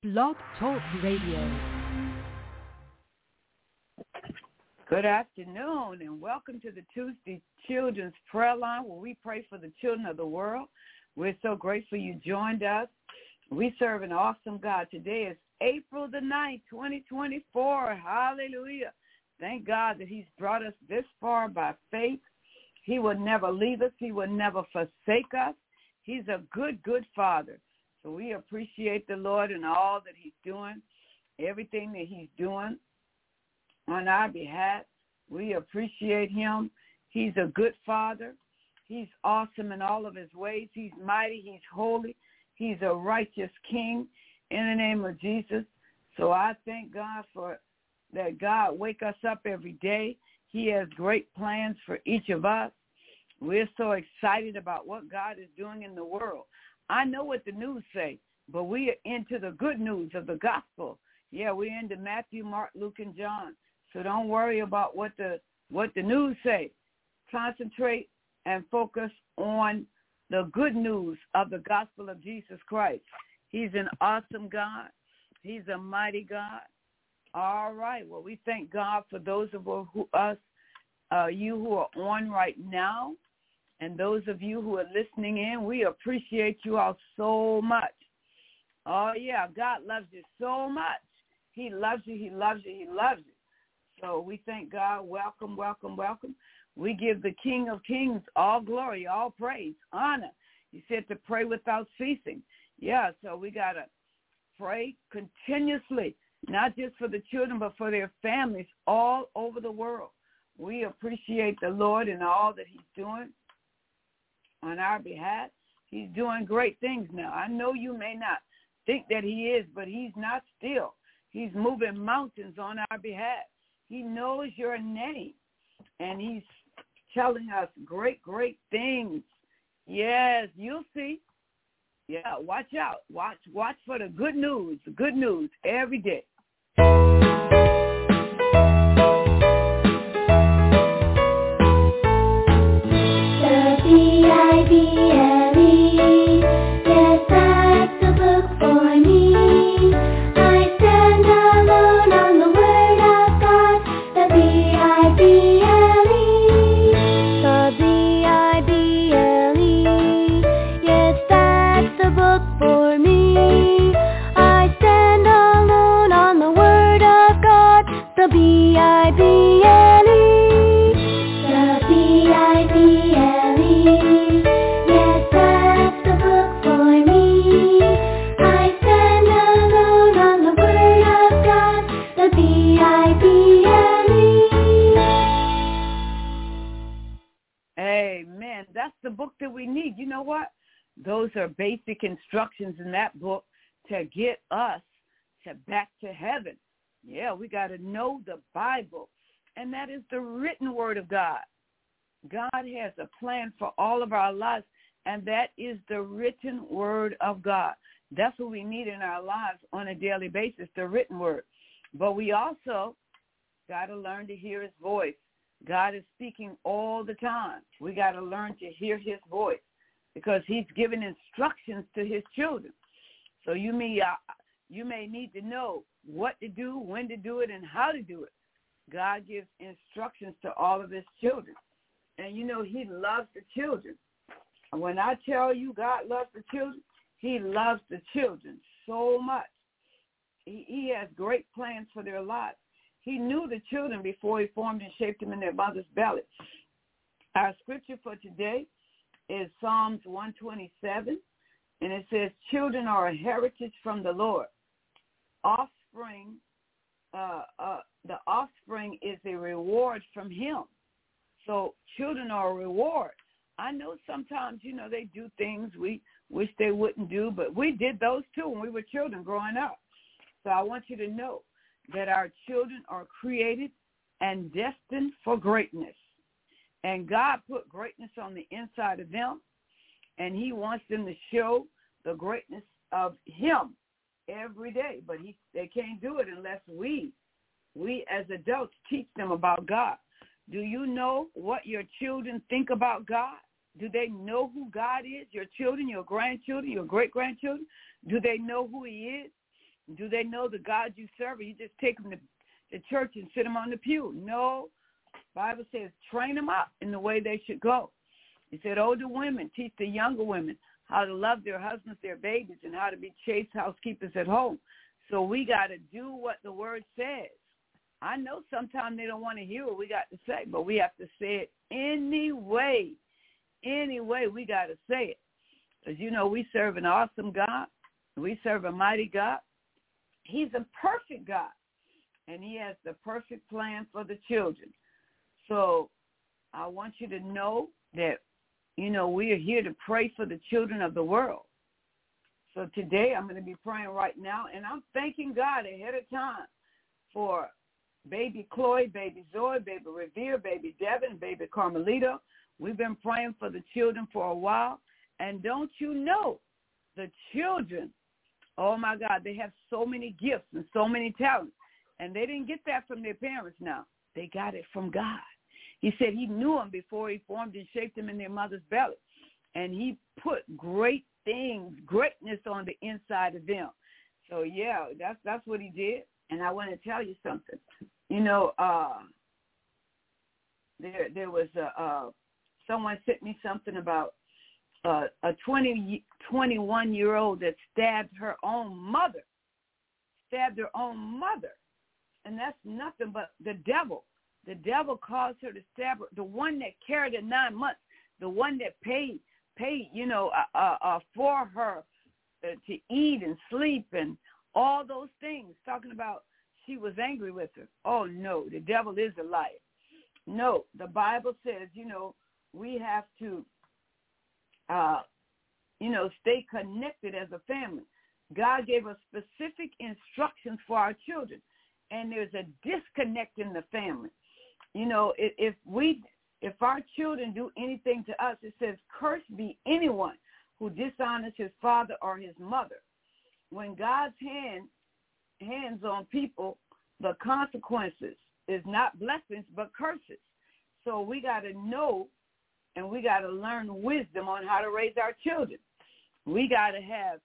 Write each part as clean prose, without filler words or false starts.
Blog Talk Radio. Good afternoon, and welcome to the Tuesday Children's Prayer Line, where we pray for the children of the world. We're so grateful you joined us. We serve an awesome God. Today is April the 9th, 2024. Hallelujah. Thank God that he's brought us this far by faith. He will never leave us. He will never forsake us. He's a good, good Father. So we appreciate the Lord and all that he's doing, everything that he's doing on our behalf. We appreciate him. He's a good Father. He's awesome in all of his ways. He's mighty. He's holy. He's a righteous King in the name of Jesus. So I thank God for that. God wake us up every day. He has great plans for each of us. We're so excited about what God is doing in the world. I know what the news say, but we are into the good news of the gospel. Yeah, we're into Matthew, Mark, Luke, and John. So don't worry about what the news say. Concentrate and focus on the good news of the gospel of Jesus Christ. He's an awesome God. He's a mighty God. All right. Well, we thank God for those of you who are on right now, and those of you who are listening in. We appreciate you all so much. Oh, yeah, God loves you so much. He loves you, he loves you, he loves you. So we thank God. Welcome, welcome, welcome. We give the King of Kings all glory, all praise, honor. He said to pray without ceasing. Yeah, so we got to pray continuously, not just for the children, but for their families all over the world. We appreciate the Lord and all that he's doing on our behalf. He's doing great things now. I know you may not think that he is, but he's not still. He's moving mountains on our behalf. He knows your name, and he's telling us great, great things. Yes, you'll see. Yeah, watch out. Watch for the good news every day. Those are basic instructions in that book to get us back to heaven. Yeah, we got to know the Bible, and that is the written word of God. God has a plan for all of our lives, and that is the written word of God. That's what we need in our lives on a daily basis, the written word. But we also got to learn to hear his voice. God is speaking all the time. We got to learn to hear his voice, because he's giving instructions to his children. So you may need to know what to do, when to do it, and how to do it. God gives instructions to all of his children. And, he loves the children. When I tell you God loves the children, he loves the children so much. He has great plans for their lives. He knew the children before he formed and shaped them in their mother's belly. Our scripture for today is Psalms 127, and it says, children are a heritage from the Lord. The offspring is a reward from him. So children are a reward. I know sometimes, they do things we wish they wouldn't do, but we did those too when we were children growing up. So I want you to know that our children are created and destined for greatness. And God put greatness on the inside of them, and he wants them to show the greatness of him every day. But they can't do it unless we as adults teach them about God. Do you know what your children think about God? Do they know who God is? Your children, your grandchildren, your great-grandchildren, do they know who he is? Do they know the God you serve, or you just take them to church and sit them on the pew? No. Bible says train them up in the way they should go. He said older women teach the younger women how to love their husbands, their babies, and how to be chaste housekeepers at home. So we got to do what the word says. I know sometimes they don't want to hear what we got to say, but we have to say it anyway. Anyway, we got to say it. Because, we serve an awesome God. We serve a mighty God. He's a perfect God, and he has the perfect plan for the children. So I want you to know that, we are here to pray for the children of the world. So today I'm going to be praying right now, and I'm thanking God ahead of time for baby Chloe, baby Zoe, baby Revere, baby Devin, baby Carmelita. We've been praying for the children for a while, and don't you know, the children, oh, my God, they have so many gifts and so many talents, and they didn't get that from their parents now. They got it from God. He said he knew them before he formed and shaped them in their mother's belly, and he put great things, greatness on the inside of them. So, yeah, that's what he did, and I want to tell you something. There was someone sent me something about a 21-year-old that stabbed her own mother, and that's nothing but the devil. The devil caused her to stab her. The one that carried her 9 months, the one that paid, for her to eat and sleep and all those things, talking about she was angry with her. Oh, no, the devil is a liar. No, the Bible says, we have to, stay connected as a family. God gave us specific instructions for our children, and there's a disconnect in the family. If our children do anything to us, it says, cursed be anyone who dishonors his father or his mother. When God's hands on people, the consequences is not blessings but curses. So we got to know, and we got to learn wisdom on how to raise our children. We got to have,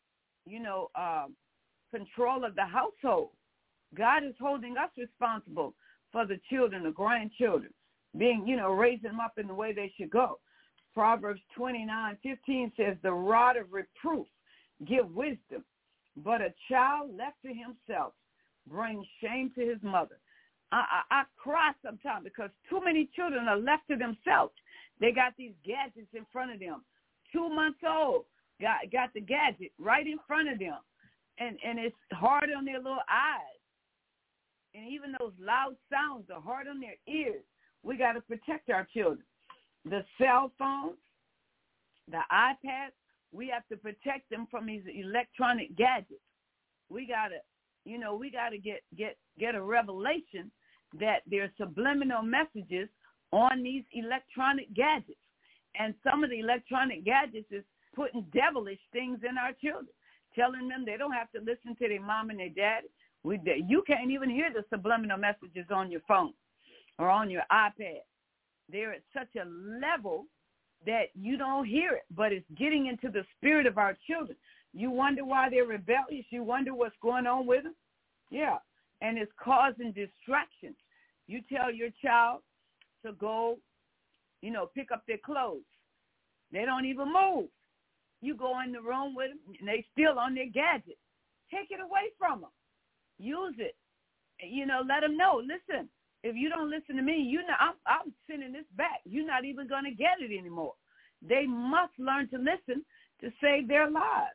control of the household. God is holding us responsible for the children, the grandchildren, being, raising them up in the way they should go. Proverbs 29:15 says, the rod of reproof give wisdom, but a child left to himself brings shame to his mother. I cry sometimes because too many children are left to themselves. They got these gadgets in front of them. 2 months old, got the gadget right in front of them, and it's hard on their little eyes. And even those loud sounds are hard on their ears. We got to protect our children. The cell phones, the iPads, we have to protect them from these electronic gadgets. We got to get a revelation that there's subliminal messages on these electronic gadgets. And some of the electronic gadgets is putting devilish things in our children, telling them they don't have to listen to their mom and their dad. You can't even hear the subliminal messages on your phone or on your iPad. They're at such a level that you don't hear it, but it's getting into the spirit of our children. You wonder why they're rebellious. You wonder what's going on with them. Yeah, and it's causing distractions. You tell your child to go, pick up their clothes. They don't even move. You go in the room with them, and they still on their gadget. Take it away from them. Use it. Let them know, listen, if you don't listen to me, I'm sending this back. You're not even going to get it anymore. They must learn to listen to save their lives.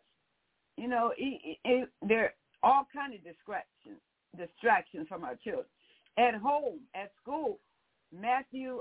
There are all kinds of distractions from our children. At home, at school, Matthew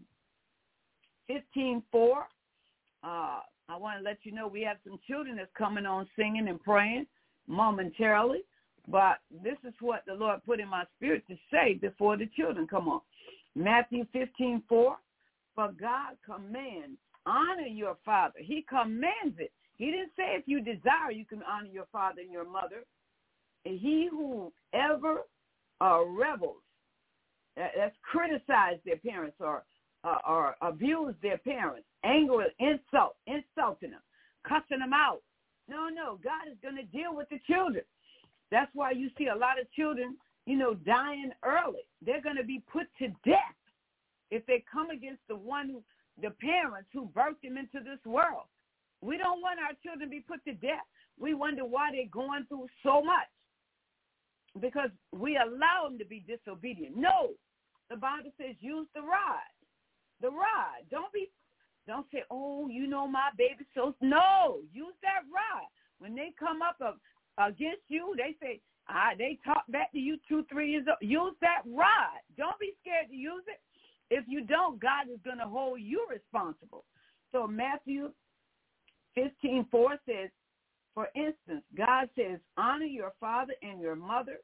15:4. I want to let you know we have some children that's coming on singing and praying momentarily. But this is what the Lord put in my spirit to say before the children come on. Matthew 15:4, for God commands, honor your father. He commands it. He didn't say if you desire, you can honor your father and your mother. And he who ever rebels, that's criticized their parents or abused their parents, anger, insulting them, cussing them out. No, God is going to deal with the children. That's why you see a lot of children, dying early. They're going to be put to death if they come against the parents who birthed them into this world. We don't want our children to be put to death. We wonder why they're going through so much, because we allow them to be disobedient. No, the Bible says use the rod. The rod. Don't say, oh, my baby. So no, use that rod. When they come up against you, they say, they talk back to you 2-3 years old. Use that rod. Don't be scared to use it. If you don't, God is going to hold you responsible. So Matthew 15:4 says, for instance, God says, honor your father and your mother.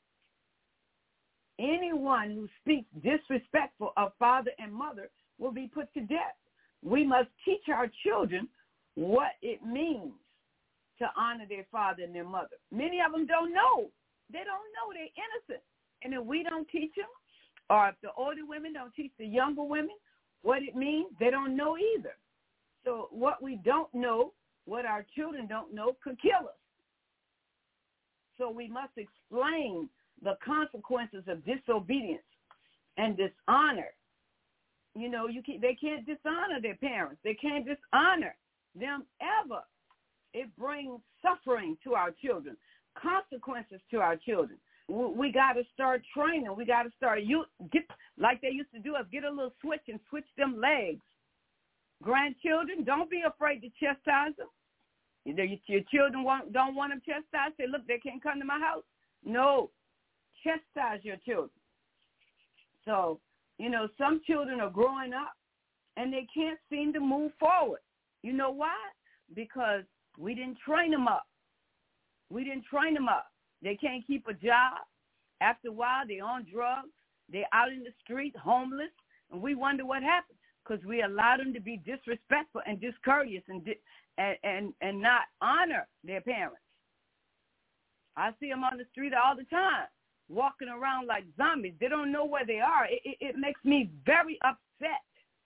Anyone who speaks disrespectful of father and mother will be put to death. We must teach our children what it means to honor their father and their mother. Many of them don't know. They don't know. They're innocent. And if we don't teach them, or if the older women don't teach the younger women what it means, they don't know either. So what we don't know, what our children don't know, could kill us. So we must explain the consequences of disobedience and dishonor. They can't dishonor their parents. They can't dishonor them ever. It brings suffering to our children, consequences to our children. We got to start training. We got to start like they used to do us, get a little switch and switch them legs. Grandchildren, don't be afraid to chastise them. Your children don't want them chastised. Say, look, they can't come to my house. No, chastise your children. So, some children are growing up and they can't seem to move forward. You know why? Because we didn't train them up. They can't keep a job. After a while, they're on drugs. They're out in the street, homeless, and we wonder what happened, because we allowed them to be disrespectful and discourteous and not honor their parents. I see them on the street all the time, walking around like zombies. They don't know where they are. It makes me very upset.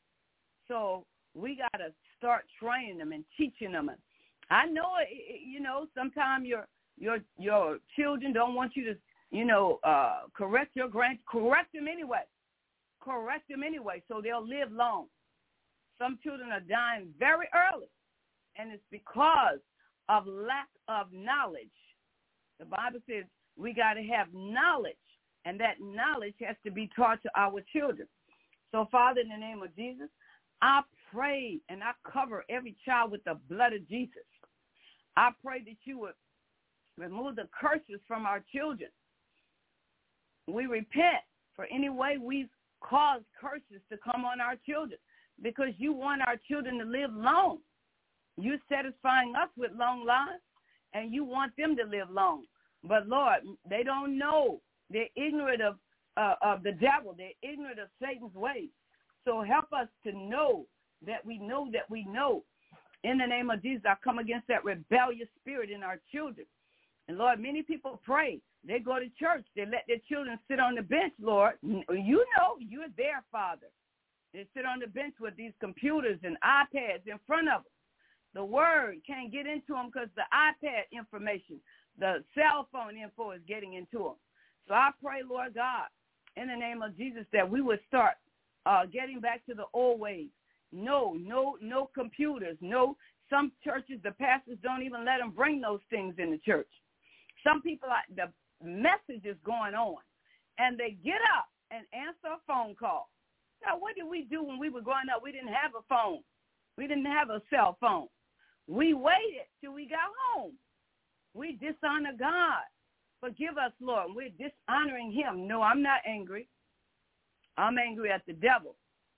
So we got to start training them and teaching them. I know, sometimes your children don't want you to, correct correct them anyway. Correct them anyway so they'll live long. Some children are dying very early, and it's because of lack of knowledge. The Bible says we got to have knowledge, and that knowledge has to be taught to our children. So, Father, in the name of Jesus, I pray and I cover every child with the blood of Jesus. I pray that you would remove the curses from our children. We repent for any way we've caused curses to come on our children, because you want our children to live long. You're satisfying us with long lives, and you want them to live long. But, Lord, they don't know. They're ignorant of the devil. They're ignorant of Satan's ways. So help us to know that we know that we know. In the name of Jesus, I come against that rebellious spirit in our children. And, Lord, many people pray. They go to church. They let their children sit on the bench, Lord. You know you're their Father. They sit on the bench with these computers and iPads in front of them. The word can't get into them because the iPad information, the cell phone info is getting into them. So I pray, Lord God, in the name of Jesus, that we would start getting back to the old ways. No computers. No, some churches, the pastors don't even let them bring those things in the church. Some people, the message is going on, and they get up and answer a phone call. Now, what did we do when we were growing up? We didn't have a phone. We didn't have a cell phone. We waited till we got home. We dishonor God. Forgive us, Lord. We're dishonoring him. No, I'm not angry. I'm angry at the devil.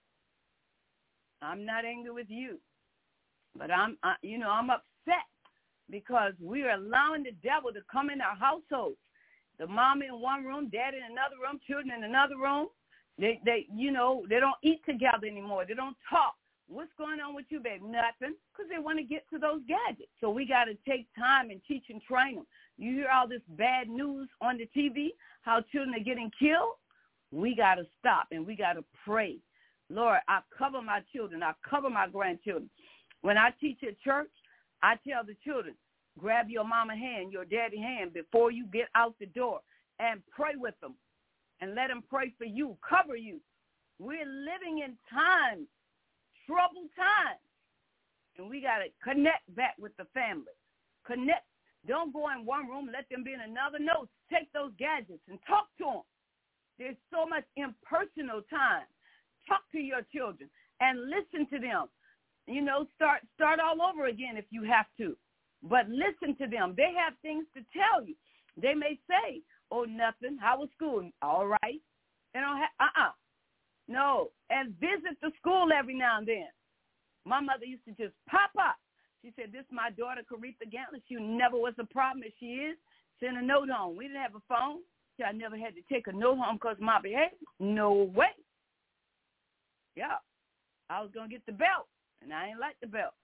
I'm not angry with you. But I'm upset because we are allowing the devil to come in our households. The mom in one room, dad in another room, children in another room. They don't eat together anymore. They don't talk. What's going on with you, babe? Nothing, because they want to get to those gadgets. So we got to take time and teach and train them. You hear all this bad news on the TV, how children are getting killed? We got to stop, and we got to pray. Lord, I cover my children. I cover my grandchildren. When I teach at church, I tell the children, grab your mama hand, your daddy hand before you get out the door and pray with them and let them pray for you, cover you. We're living in times, troubled times, and we got to connect back with the family. Connect. Don't go in one room, let them be in another. No, take those gadgets and talk to them. There's so much impersonal time. Talk to your children and listen to them. You know, start all over again if you have to. But listen to them. They have things to tell you. They may say, oh, nothing. How was school? All right. They don't have, No. And visit the school every now and then. My mother used to just pop up. She said, this is my daughter, Caretha Gantley. She never was a problem. If she is, send a note home. We didn't have a phone. I never had to take a note home because of my behavior. No way. Yeah. I was going to get the belt, and I ain't like the belt.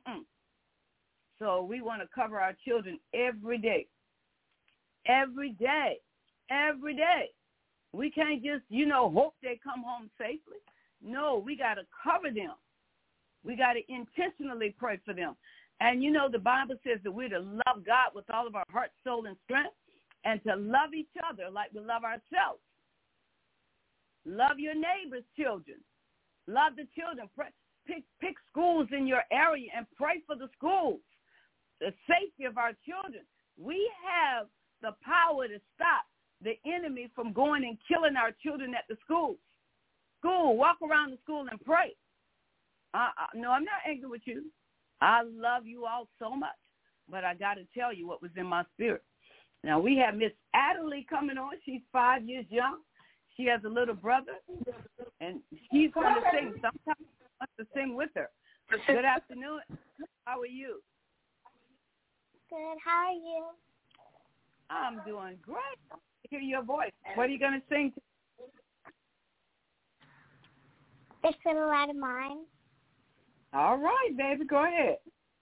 So we want to cover our children every day. Every day. Every day. We can't just, hope they come home safely. No, we got to cover them. We got to intentionally pray for them. And, the Bible says that we're to love God with all of our heart, soul, and strength, and to love each other like we love ourselves. Love your neighbor's children. Love the children. Pick schools in your area and pray for the schools, the safety of our children. We have the power to stop the enemy from going and killing our children at the schools. Walk around the school and pray. No, I'm not angry with you. I love you all so much, but I got to tell you what was in my spirit. Now, we have Miss Adelie coming on. She's 5 years young. She has a little brother, and she's going to sing. Sometimes I want to sing with her. Good afternoon. How are you? Good. How are you? I'm doing great. I hear your voice. What are you going to sing? This Little Light of Mine. All right, baby. Go ahead.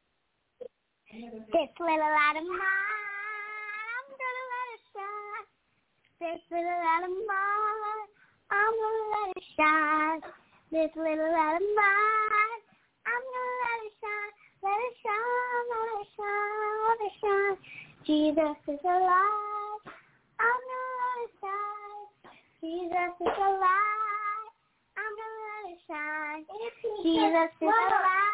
This little light of mine, I'm going to let it shine. This little light of mine, I'm going to let it shine. This little light of mine, I'm going to let it shine. Let it shine, let it shine, let it shine. Jesus is alive. I'm going to let it shine. Jesus is alive. I'm going to let it shine. Jesus is alive.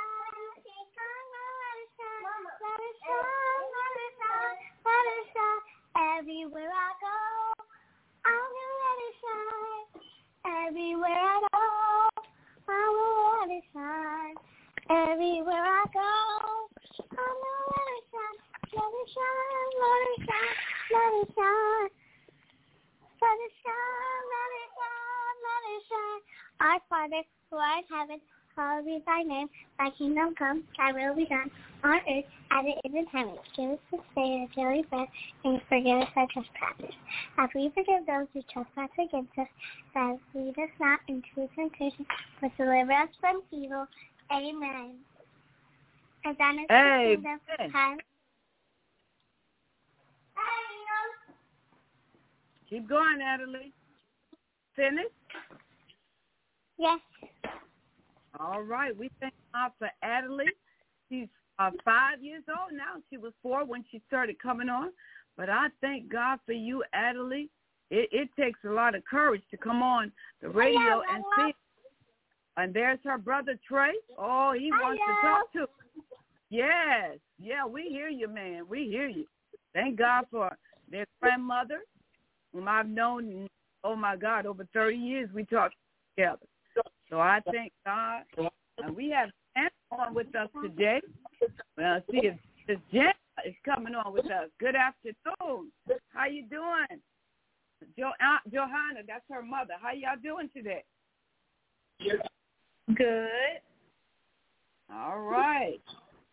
Let it shine, let it shine, let it shine. Everywhere I go, I'm gonna let it shine. Everywhere I go, I'm gonna let it shine. Everywhere I go, I'm gonna let it shine. Let it shine, let it shine, let it shine. Let it shine, let it shine, let it shine. Our Father, who art in heaven, hallowed be thy name. Thy kingdom come, thy will be done, on earth as it is in heaven. Give us this day our daily bread, and forgive us our trespasses, as we forgive those who trespass against us. And lead us not into temptation, but deliver us from evil. Amen. And thine is the kingdom, power. Keep going, Adelie. Finish? Yes. All right. We thank God for Adelie. She's 5 years old now. She was 4 when she started coming on. But I thank God for you, Adelie. It takes a lot of courage to come on the radio and sing. And there's her brother, Trey. Oh, he wants to talk to her. Yes. Yeah, we hear you, man. We hear you. Thank God for their grandmother, whom I've known, oh, my God, over 30 years we talked together. So I thank God. And we have Jen on with us today. Well, see if Jen is coming on with us. Good afternoon. How you doing? Johanna, that's her mother. How y'all doing today? Good. All right.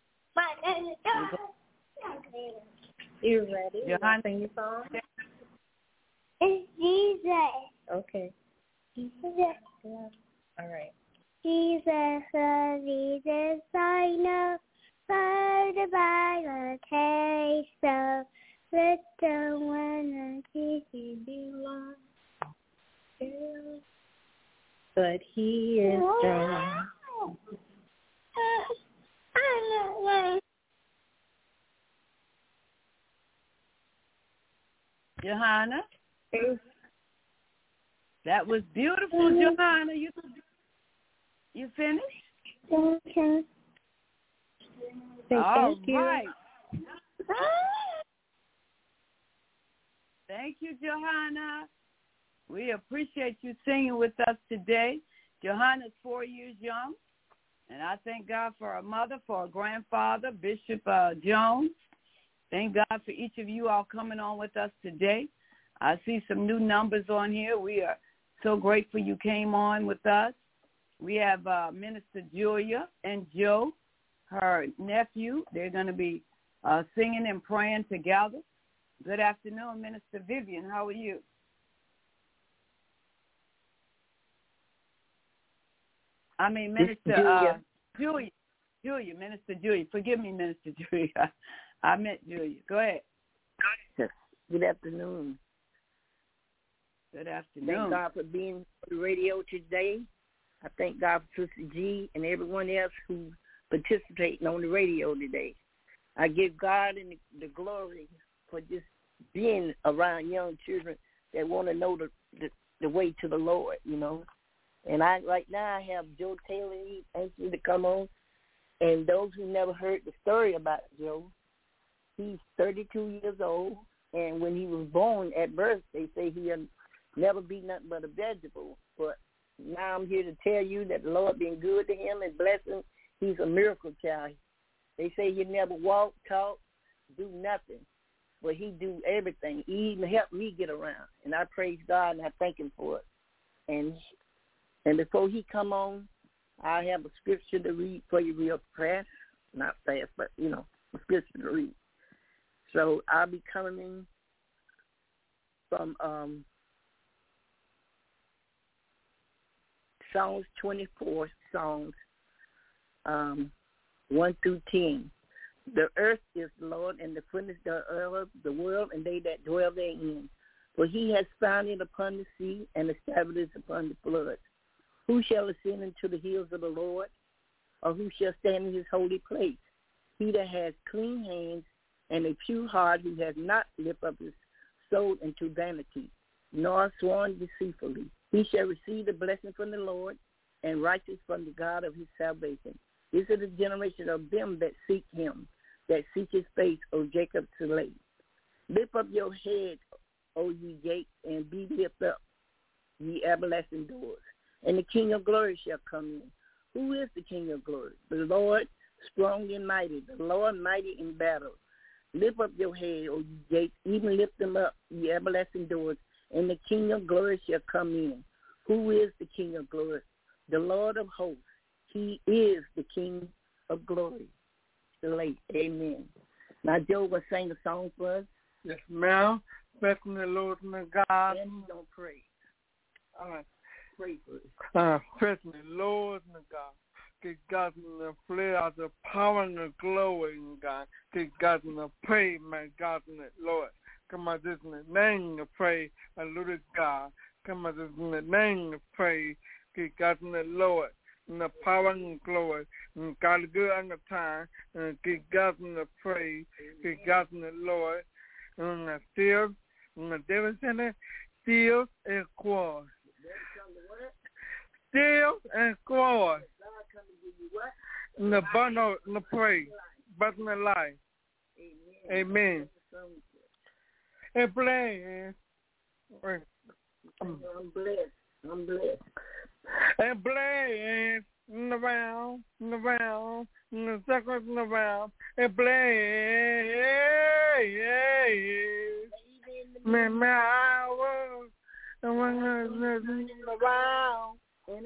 You ready? Johanna, sing your song? It's Jesus. Okay. Jesus. All right. Jesus, Jesus, I know, by the Bible taste of little one and he belongs to. But he is strong. Johanna. That was beautiful, Johanna. You finished? Okay. All Thank you. right. Thank you, Johanna. We appreciate you singing with us today. Johanna's 4 years young, and I thank God for her mother, for her grandfather, Bishop Jones. Thank God for each of you all coming on with us today. I see some new numbers on here. We are so grateful you came on with us. We have Minister Julia and Joe, her nephew. They're going to be singing and praying together. Good afternoon, Minister Vivian. How are you? I mean, Minister Julia. Minister Julia. Forgive me, Minister Julia. I meant Julia. Go ahead. Good afternoon. Good afternoon. Thank God for being on the radio today. I thank God for Sister G and everyone else who's participating on the radio today. I give God the glory for just being around young children that want to know the way to the Lord, you know. And right now I have Joe Taylor. He's anxious to come on. And those who never heard the story about Joe, he's 32 years old. And when he was born at birth, they say he'll never be nothing but a vegetable. But now I'm here to tell you that the Lord been good to him and blessed him. He's a miracle child. They say he never walk, talk, do nothing. But he do everything. He even helped me get around. And I praise God and I thank him for it. And before he come on, I have a scripture to read for you real fast. Not fast, but, you know, a scripture to read. So I'll be coming in from Psalms 24, Psalms 1 through 10. The earth is the Lord, and the fullness thereof, the world, and they that dwell therein. For he has founded upon the sea and established upon the floods. Who shall ascend into the hills of the Lord, or who shall stand in his holy place? He that has clean hands and a pure heart, who has not lifted up his soul into vanity, nor sworn deceitfully. He shall receive the blessing from the Lord, and righteousness from the God of his salvation. This is the generation of them that seek him, that seek his face, O Jacob Select. Lift up your head, O ye gates, and be lifted up, ye everlasting doors. And the King of glory shall come in. Who is the King of glory? The Lord strong and mighty, the Lord mighty in battle. Lift up your head, O ye gates, even lift them up, ye everlasting doors, and the King of glory shall come in. Who is the King of glory? The Lord of hosts. He is the King of glory. Amen. Now, Joe will sing a song for us. Yes, ma'am. Blessing the Lord and the God. And he's going to pray. All right. Pray for us. Blessing the Lord and the God. Get God in the flare, the power and the glory in God. Get God in the praise, my God in the Lord. Come on, this in the name of praise, my Lord God. Come on, this in the name of praise. Get God in the Lord. And the power and glory, and God good on the time, and get God in the praise, get God in the Lord, and the still, and the devil in it, still and quiet. Still and quiet. And the bundle and the praise, but in the life. Amen. And bless. I'm blessed. I'm blessed. And blaze around, and the circles around, and blaze, my hour, and when around,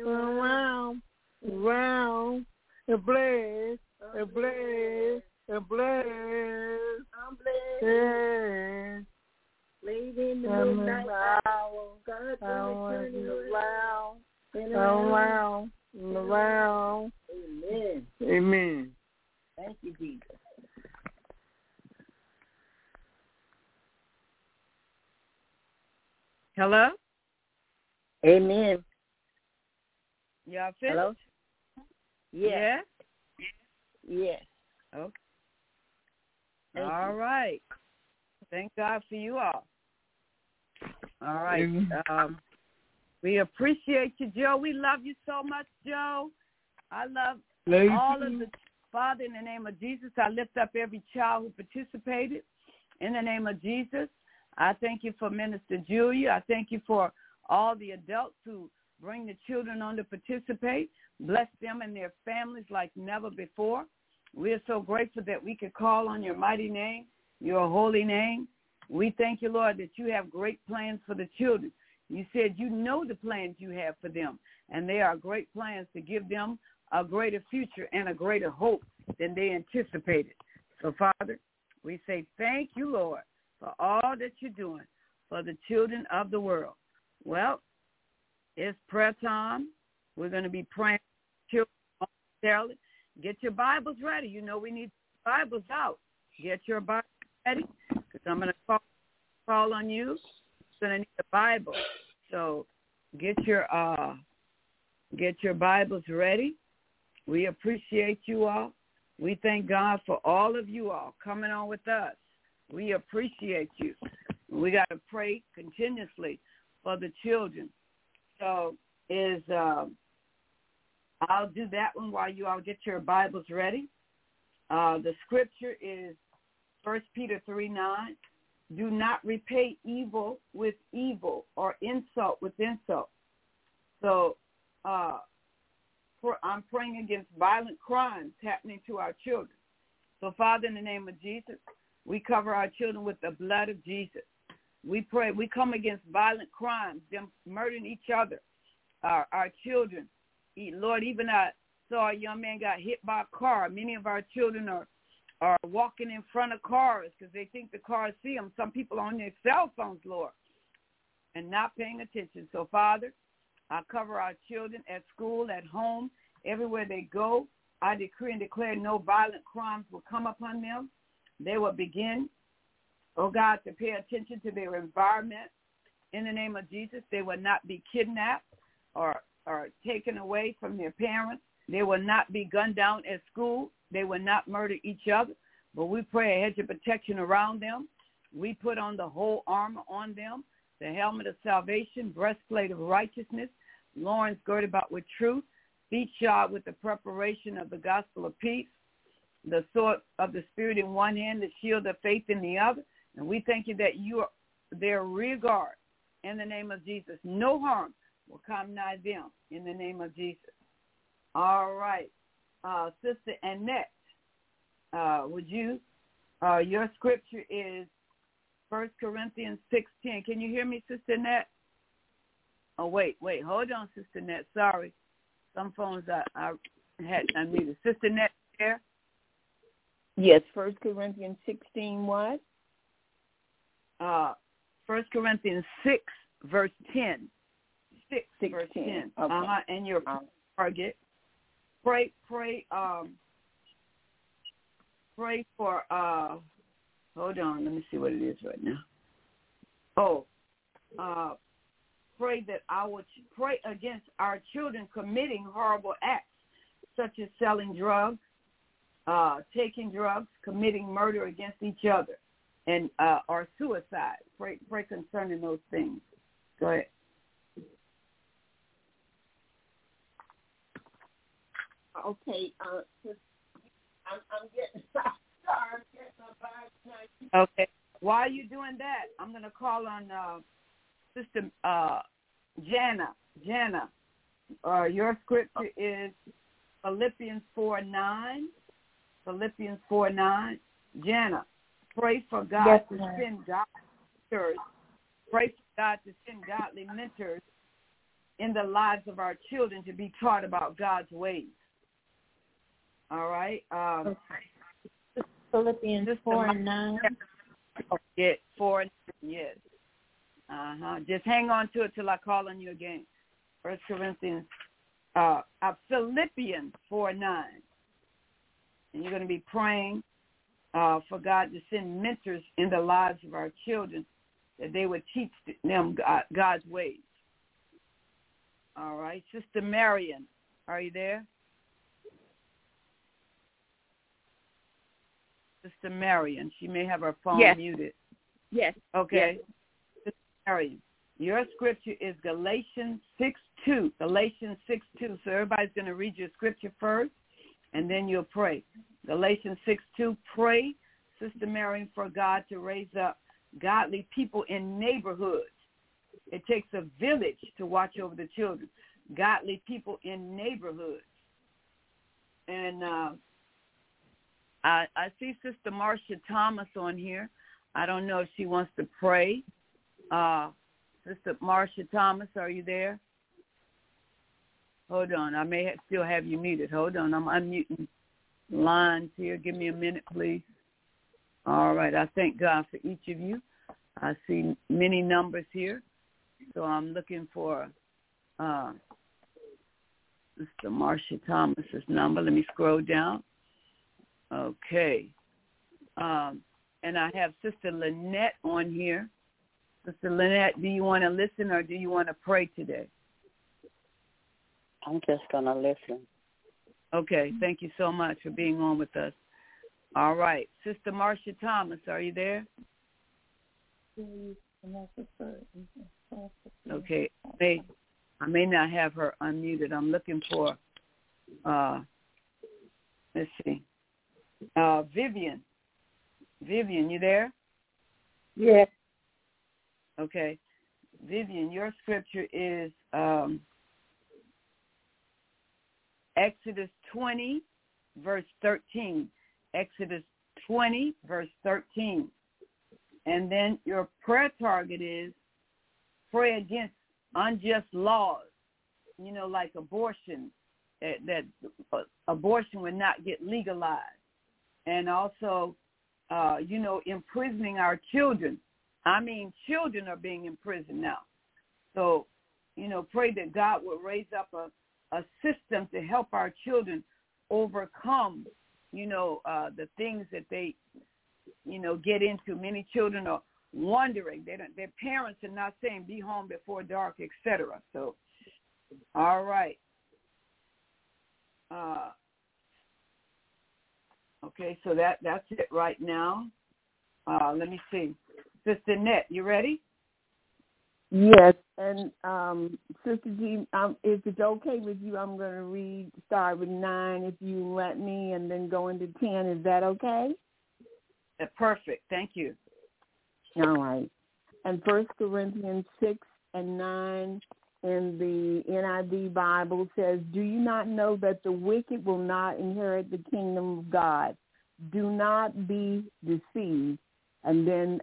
and blaze, and blaze, and blaze, I'm blessed. yeah. Late in the midnight hour, God turn it around. Around. Amen. Amen. Thank you, Jesus. Hello? Amen. Y'all finished? Hello? Yes. Yeah? Yes. Okay. Thank All you. right. Thank God for you all. All right. We appreciate you, Joe. We love you so much, Joe. I love all of the Father, in the name of Jesus, I lift up every child who participated. In the name of Jesus, I thank you for Minister Julia. I thank you for all the adults who bring the children on to participate. Bless them and their families like never before. We are so grateful that we could call on your mighty name, your holy name. We thank you, Lord, that you have great plans for the children. You said you know the plans you have for them, and they are great plans to give them a greater future and a greater hope than they anticipated. So, Father, we say thank you, Lord, for all that you're doing for the children of the world. Well, it's prayer time. We're going to be praying for children. Get your Bibles ready. You know we need Bibles out. Get your Bibles ready, because I'm going to call on you. You're going to need a Bible. So get your Bibles ready. We appreciate you all. We thank God for all of you all coming on with us. We appreciate you. We got to pray continuously for the children. So I'll do that one while you all get your Bibles ready. The scripture is 1 Peter 3:9. Do not repay evil with evil or insult with insult. So I'm praying against violent crimes happening to our children. So, Father, in the name of Jesus, we cover our children with the blood of Jesus. We pray. We come against violent crimes, them murdering each other, our children. Lord, even I saw a young man got hit by a car. Many of our children are walking in front of cars because they think the cars see them. Some people are on their cell phones, Lord, and not paying attention. So, Father, I cover our children at school, at home, everywhere they go. I decree and declare no violent crimes will come upon them. They will begin, oh God, to pay attention to their environment. In the name of Jesus, they will not be kidnapped or taken away from their parents. They will not be gunned down at school. They will not murder each other. But we pray a hedge of protection around them. We put on the whole armor on them, the helmet of salvation, breastplate of righteousness, loins girded about with truth, feet shod with the preparation of the gospel of peace, the sword of the Spirit in one hand, the shield of faith in the other. And we thank you that you are their rear guard. In the name of Jesus, no harm will come nigh them. In the name of Jesus. All right. Sister Annette, would you, your scripture is 1 Corinthians 6:10. Can you hear me, Sister Annette? Oh, wait, hold on, Sister Annette. Sorry. Some phones I had unmuted. Sister Annette, there? Yes, 1 Corinthians 16, what? 1 Corinthians 6, verse 10. 6, 16. verse 10. Okay. And your target. Pray for, hold on, let me see what it is right now. Pray that pray against our children committing horrible acts, such as selling drugs, taking drugs, committing murder against each other, and or suicide. Pray concerning those things. Go ahead. Okay, I'm getting sorry. Okay. While you're doing that, I'm going to call on Sister Jana. Jana, your scripture is Philippians 4:9. Philippians 4:9. Jana, pray for God to send godly mentors. Pray for God to send godly mentors in the lives of our children to be taught about God's ways. All right. Okay. Philippians 4:9. Yeah, 4. Yes. Just hang on to it till I call on you again. 1 Corinthians, Philippians 4:9. And you're going to be praying for God to send mentors in the lives of our children, that they would teach them God's ways. All right. Sister Marion, are you there? Sister Marion, she may have her phone muted. Yes. Okay. Yes. Sister Marion, Your scripture is Galatians 6:2. Galatians 6:2. So everybody's going to read your scripture first, and then you'll pray. Galatians 6:2. Pray, Sister Marion, for God to raise up godly people in neighborhoods. It takes a village to watch over the children. Godly people in neighborhoods. And I see Sister Marcia Thomas on here. I don't know if she wants to pray. Sister Marcia Thomas, are you there? Hold on. I may still have you muted. Hold on. I'm unmuting lines here. Give me a minute, please. All right. I thank God for each of you. I see many numbers here. So I'm looking for Sister Marcia Thomas's number. Let me scroll down. Okay. And I have Sister Lynette on here. Sister Lynette, do you want to listen or do you want to pray today? I'm just going to listen. Okay. Thank you so much for being on with us. All right. Sister Marcia Thomas, are you there? Okay. I may not have her unmuted. I'm looking for, let's see, Vivian. Vivian, you there? Yes. Okay. Vivian, your scripture is Exodus 20, verse 13. Exodus 20, verse 13. And then your prayer target is pray against unjust laws, like abortion, that abortion would not get legalized. And also, imprisoning our children. I mean, children are being imprisoned now. So, pray that God will raise up a system to help our children overcome, the things that they, get into. Many children are wondering. Their parents are not saying be home before dark, etc. So, all right. Okay, so that's it right now. Let me see. Sister Net, you ready? Yes, and Sister G, if it's okay with you, I'm going to start with 9 if you let me, and then go into 10. Is that okay? Perfect. Thank you. All right. And 1 Corinthians 6 and 9 in the NIV Bible says, do you not know that the wicked will not inherit the kingdom of God? Do not be deceived. And then,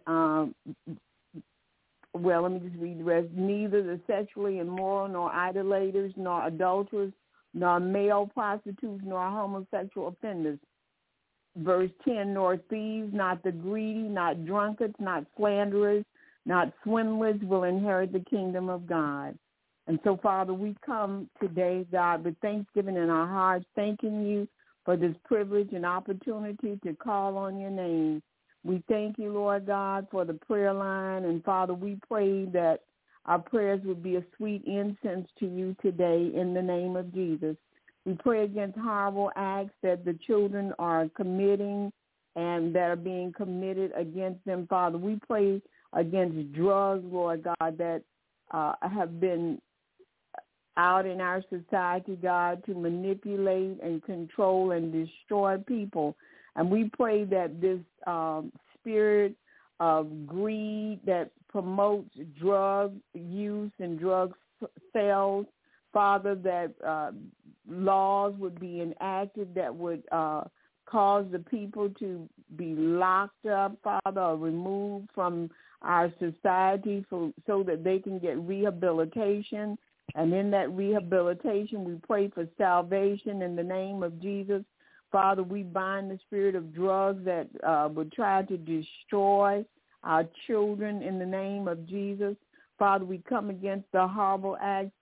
let me just read the rest. Neither the sexually immoral, nor idolaters, nor adulterers, nor male prostitutes, nor homosexual offenders. Verse 10, nor thieves, not the greedy, not drunkards, not slanderers, not swindlers will inherit the kingdom of God. And so, Father, we come today, God, with thanksgiving in our hearts, thanking you for this privilege and opportunity to call on your name. We thank you, Lord God, for the prayer line. And, Father, we pray that our prayers would be a sweet incense to you today in the name of Jesus. We pray against horrible acts that the children are committing and that are being committed against them, Father. We pray against drugs, Lord God, that have been out in our society, God, to manipulate and control and destroy people. And we pray that this spirit of greed that promotes drug use and drug sales, Father, that laws would be enacted that would cause the people to be locked up, Father, or removed from our society so that they can get rehabilitation. And in that rehabilitation, we pray for salvation in the name of Jesus. Father, we bind the spirit of drugs that would try to destroy our children in the name of Jesus. Father, we come against the horrible act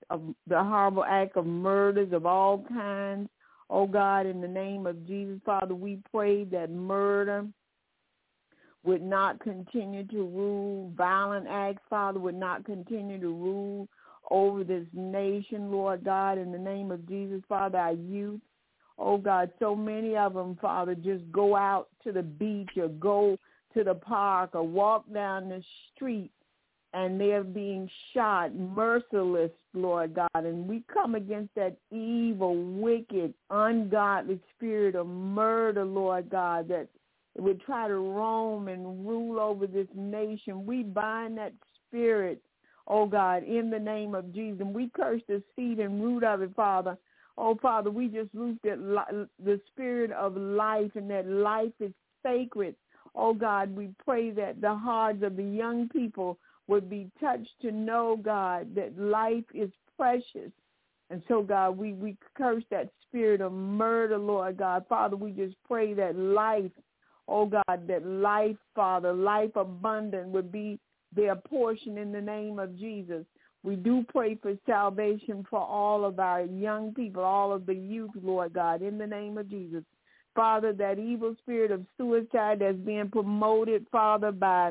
of murders of all kinds. Oh God, in the name of Jesus, Father, we pray that murder would not continue to rule. Violent acts, Father, would not continue to rule over this nation, Lord God, in the name of Jesus. Father, our youth, oh God, so many of them, Father, just go out to the beach or go to the park or walk down the street and they're being shot merciless, Lord God. And we come against that evil, wicked, ungodly spirit of murder, Lord God, that would try to roam and rule over this nation. We bind that spirit, oh God, in the name of Jesus. And we curse the seed and root of it, Father. Oh, Father, we just loose the spirit of life, and that life is sacred. Oh, God, we pray that the hearts of the young people would be touched to know, God, that life is precious. And so, God, we curse that spirit of murder, Lord God. Father, we just pray that life, oh, God, that life, Father, life abundant would be their portion in the name of Jesus. We do pray for salvation for all of our young people, all of the youth, Lord God, in the name of Jesus. Father, that evil spirit of suicide that's being promoted, Father, by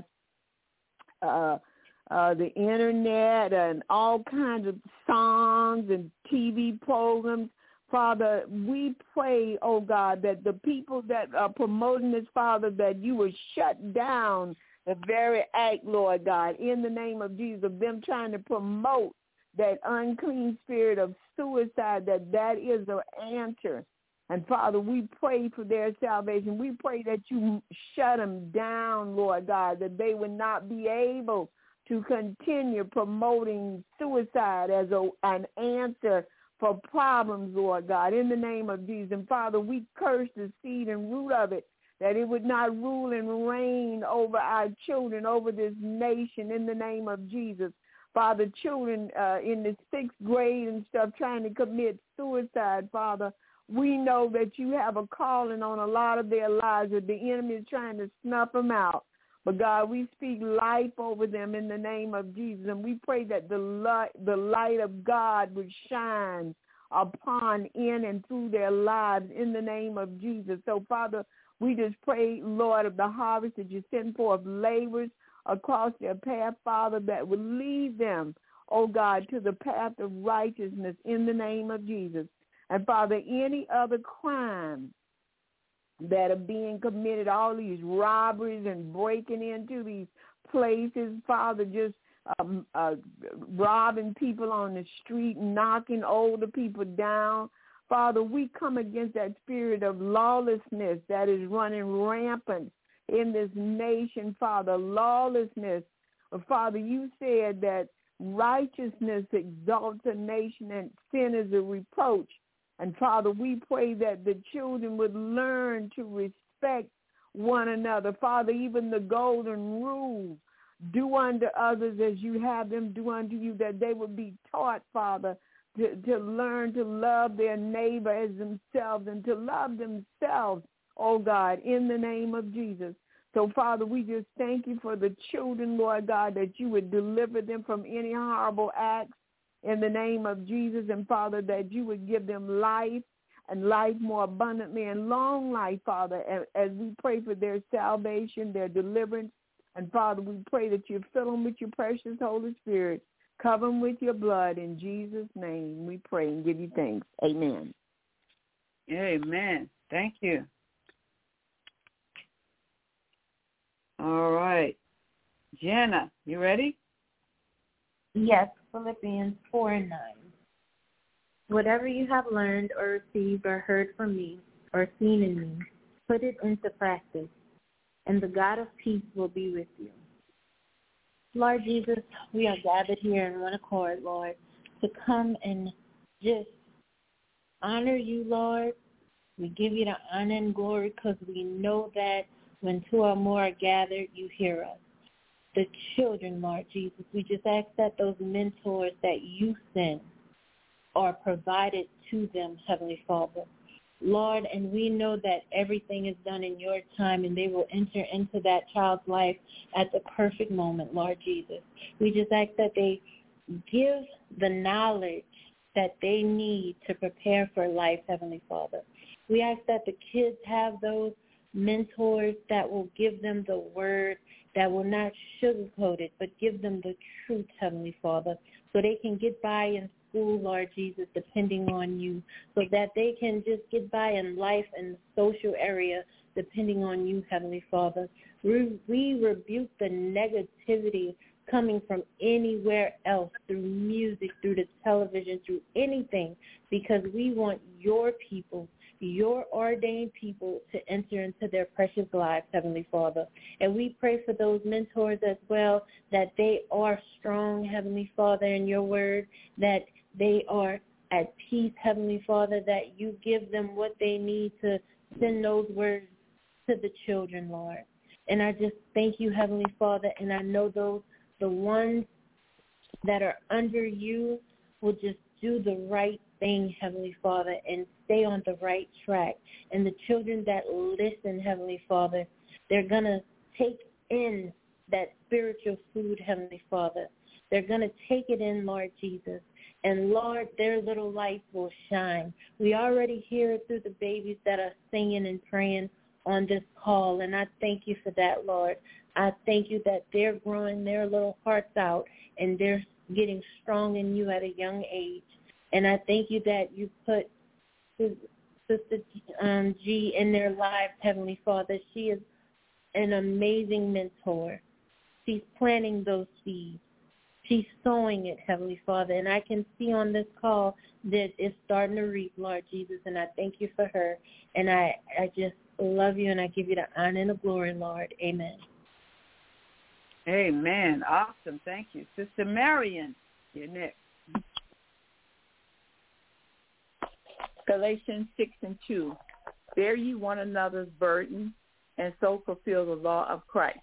the internet and all kinds of songs and TV programs, Father, we pray, oh God, that the people that are promoting this, Father, that you would shut down the very act, Lord God, in the name of Jesus, of them trying to promote that unclean spirit of suicide, that is the answer. And, Father, we pray for their salvation. We pray that you shut them down, Lord God, that they would not be able to continue promoting suicide as an answer for problems, Lord God, in the name of Jesus. And, Father, we curse the seed and root of it, that it would not rule and reign over our children, over this nation, in the name of Jesus. Father, children in the 6th grade and stuff trying to commit suicide, Father, we know that you have a calling on a lot of their lives, that the enemy is trying to snuff them out. But, God, we speak life over them in the name of Jesus, and we pray that the light of God would shine upon, in, and through their lives in the name of Jesus. So, Father, we just pray, Lord, of the harvest that you send forth laborers across their path, Father, that would lead them, oh God, to the path of righteousness in the name of Jesus. And, Father, any other crime that are being committed, all these robberies and breaking into these places, Father, just robbing people on the street, knocking older people down, Father, we come against that spirit of lawlessness that is running rampant in this nation, Father, lawlessness. Father, you said that righteousness exalts a nation and sin is a reproach. And, Father, we pray that the children would learn to respect one another. Father, even the golden rule, do unto others as you have them do unto you, that they would be taught, Father, to learn to love their neighbor as themselves and to love themselves, oh God, in the name of Jesus. So, Father, we just thank you for the children, Lord God, that you would deliver them from any horrible acts in the name of Jesus. And, Father, that you would give them life and life more abundantly and long life, Father, as we pray for their salvation, their deliverance. And, Father, we pray that you fill them with your precious Holy Spirit. Cover them with your blood. In Jesus' name we pray and give you thanks. Amen. Amen. Thank you. All right. Jenna, you ready? Yes, Philippians 4:9. Whatever you have learned or received or heard from me or seen in me, put it into practice, and the God of peace will be with you. Lord Jesus, we are gathered here in one accord, Lord, to come and just honor you, Lord. We give you the honor and glory because we know that when two or more are gathered, you hear us. The children, Lord Jesus, we just ask that those mentors that you send are provided to them, Heavenly Father. Lord, and we know that everything is done in your time and they will enter into that child's life at the perfect moment, Lord Jesus. We just ask that they give the knowledge that they need to prepare for life, Heavenly Father. We ask that the kids have those mentors that will give them the word, that will not sugarcoat it, but give them the truth, Heavenly Father, so they can get by in school, Lord Jesus, depending on you, so that they can just get by in life and the social area, depending on you, Heavenly Father. We rebuke the negativity coming from anywhere else, through music, through the television, through anything, because we want your people, your ordained people, to enter into their precious lives, Heavenly Father. And we pray for those mentors as well, that they are strong, Heavenly Father, in your word, that they are at peace, Heavenly Father, that you give them what they need to send those words to the children, Lord. And I just thank you, Heavenly Father, and I know the ones that are under you will just do the right thing, Heavenly Father, and stay on the right track. And the children that listen, Heavenly Father, they're going to take in that spiritual food, Heavenly Father. They're going to take it in, Lord Jesus. And, Lord, their little light will shine. We already hear it through the babies that are singing and praying on this call, and I thank you for that, Lord. I thank you that they're growing their little hearts out and they're getting strong in you at a young age. And I thank you that you put Sister G in their lives, Heavenly Father. She is an amazing mentor. She's planting those seeds. She's sowing it, Heavenly Father. And I can see on this call that it's starting to reap, Lord Jesus, and I thank you for her. And I just love you, and I give you the honor and the glory, Lord. Amen. Amen. Awesome. Thank you. Sister Marion, you're next. Galatians 6:2. Bear ye one another's burden, and so fulfill the law of Christ.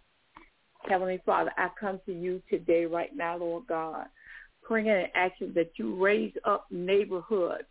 Heavenly Father, I come to you today right now, Lord God, praying and asking that you raise up neighborhoods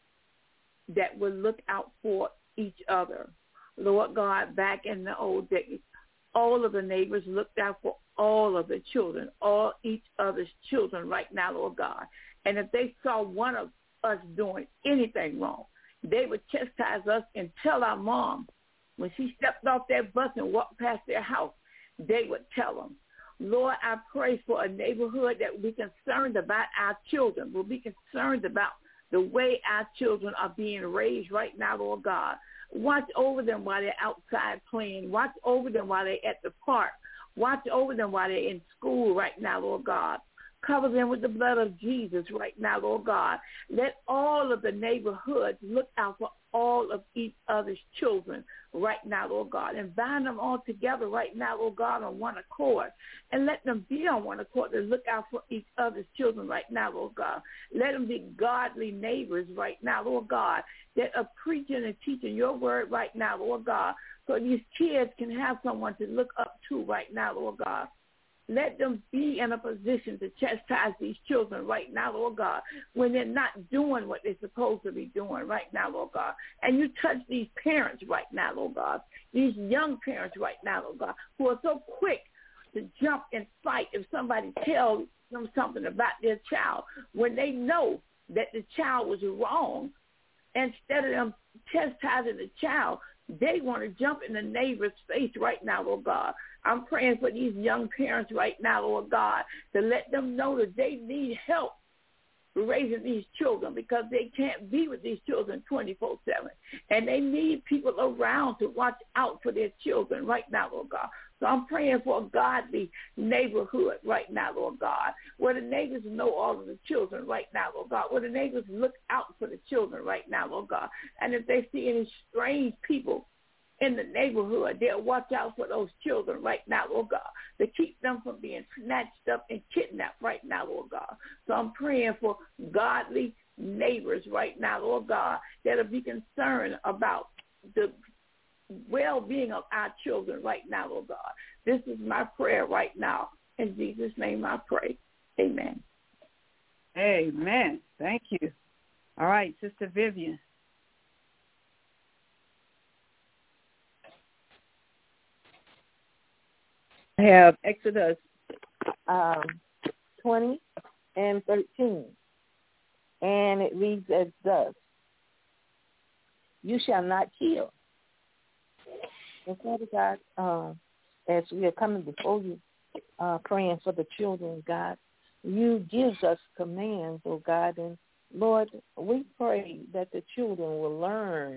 that will look out for each other. Lord God, back in the old days, all of the neighbors looked out for all of the children, all each other's children right now, Lord God. And if they saw one of us doing anything wrong, they would chastise us and tell our mom. When she stepped off that bus and walked past their house, they would tell them. Lord, I pray for a neighborhood that will be concerned about our children, will be concerned about the way our children are being raised right now, Lord God. Watch over them while they're outside playing. Watch over them while they're at the park. Watch over them while they're in school right now, Lord God. Cover them with the blood of Jesus right now, Lord God. Let all of the neighborhoods look out for all of each other's children right now, Lord God, and bind them all together right now, Lord God, on one accord. And let them be on one accord to look out for each other's children right now, Lord God. Let them be godly neighbors right now, Lord God, that are preaching and teaching your word right now, Lord God, so these kids can have someone to look up to right now, Lord God. Let them be in a position to chastise these children right now, Lord God, when they're not doing what they're supposed to be doing right now, Lord God. And you touch these parents right now, Lord God, these young parents right now, Lord God, who are so quick to jump and fight if somebody tells them something about their child when they know that the child was wrong. Instead of them chastising the child, they want to jump in the neighbor's face right now, Lord God. I'm praying for these young parents right now, Lord God, to let them know that they need help raising these children because they can't be with these children 24/7. And they need people around to watch out for their children right now, Lord God. So I'm praying for a godly neighborhood right now, Lord God, where the neighbors know all of the children right now, Lord God, where the neighbors look out for the children right now, Lord God. And if they see any strange people in the neighborhood, they'll watch out for those children right now, Lord God, to keep them from being snatched up and kidnapped right now, Lord God. So I'm praying for godly neighbors right now, Lord God, that'll be concerned about the well-being of our children right now, Lord God. This is my prayer right now. In Jesus' name I pray. Amen. Amen. Thank you. All right, Sister Vivian. I have Exodus 20 and 13. And it reads as thus. You shall not kill. And Father God, as we are coming before you, praying for the children, God, you give us commands, oh God, and Lord, we pray that the children will learn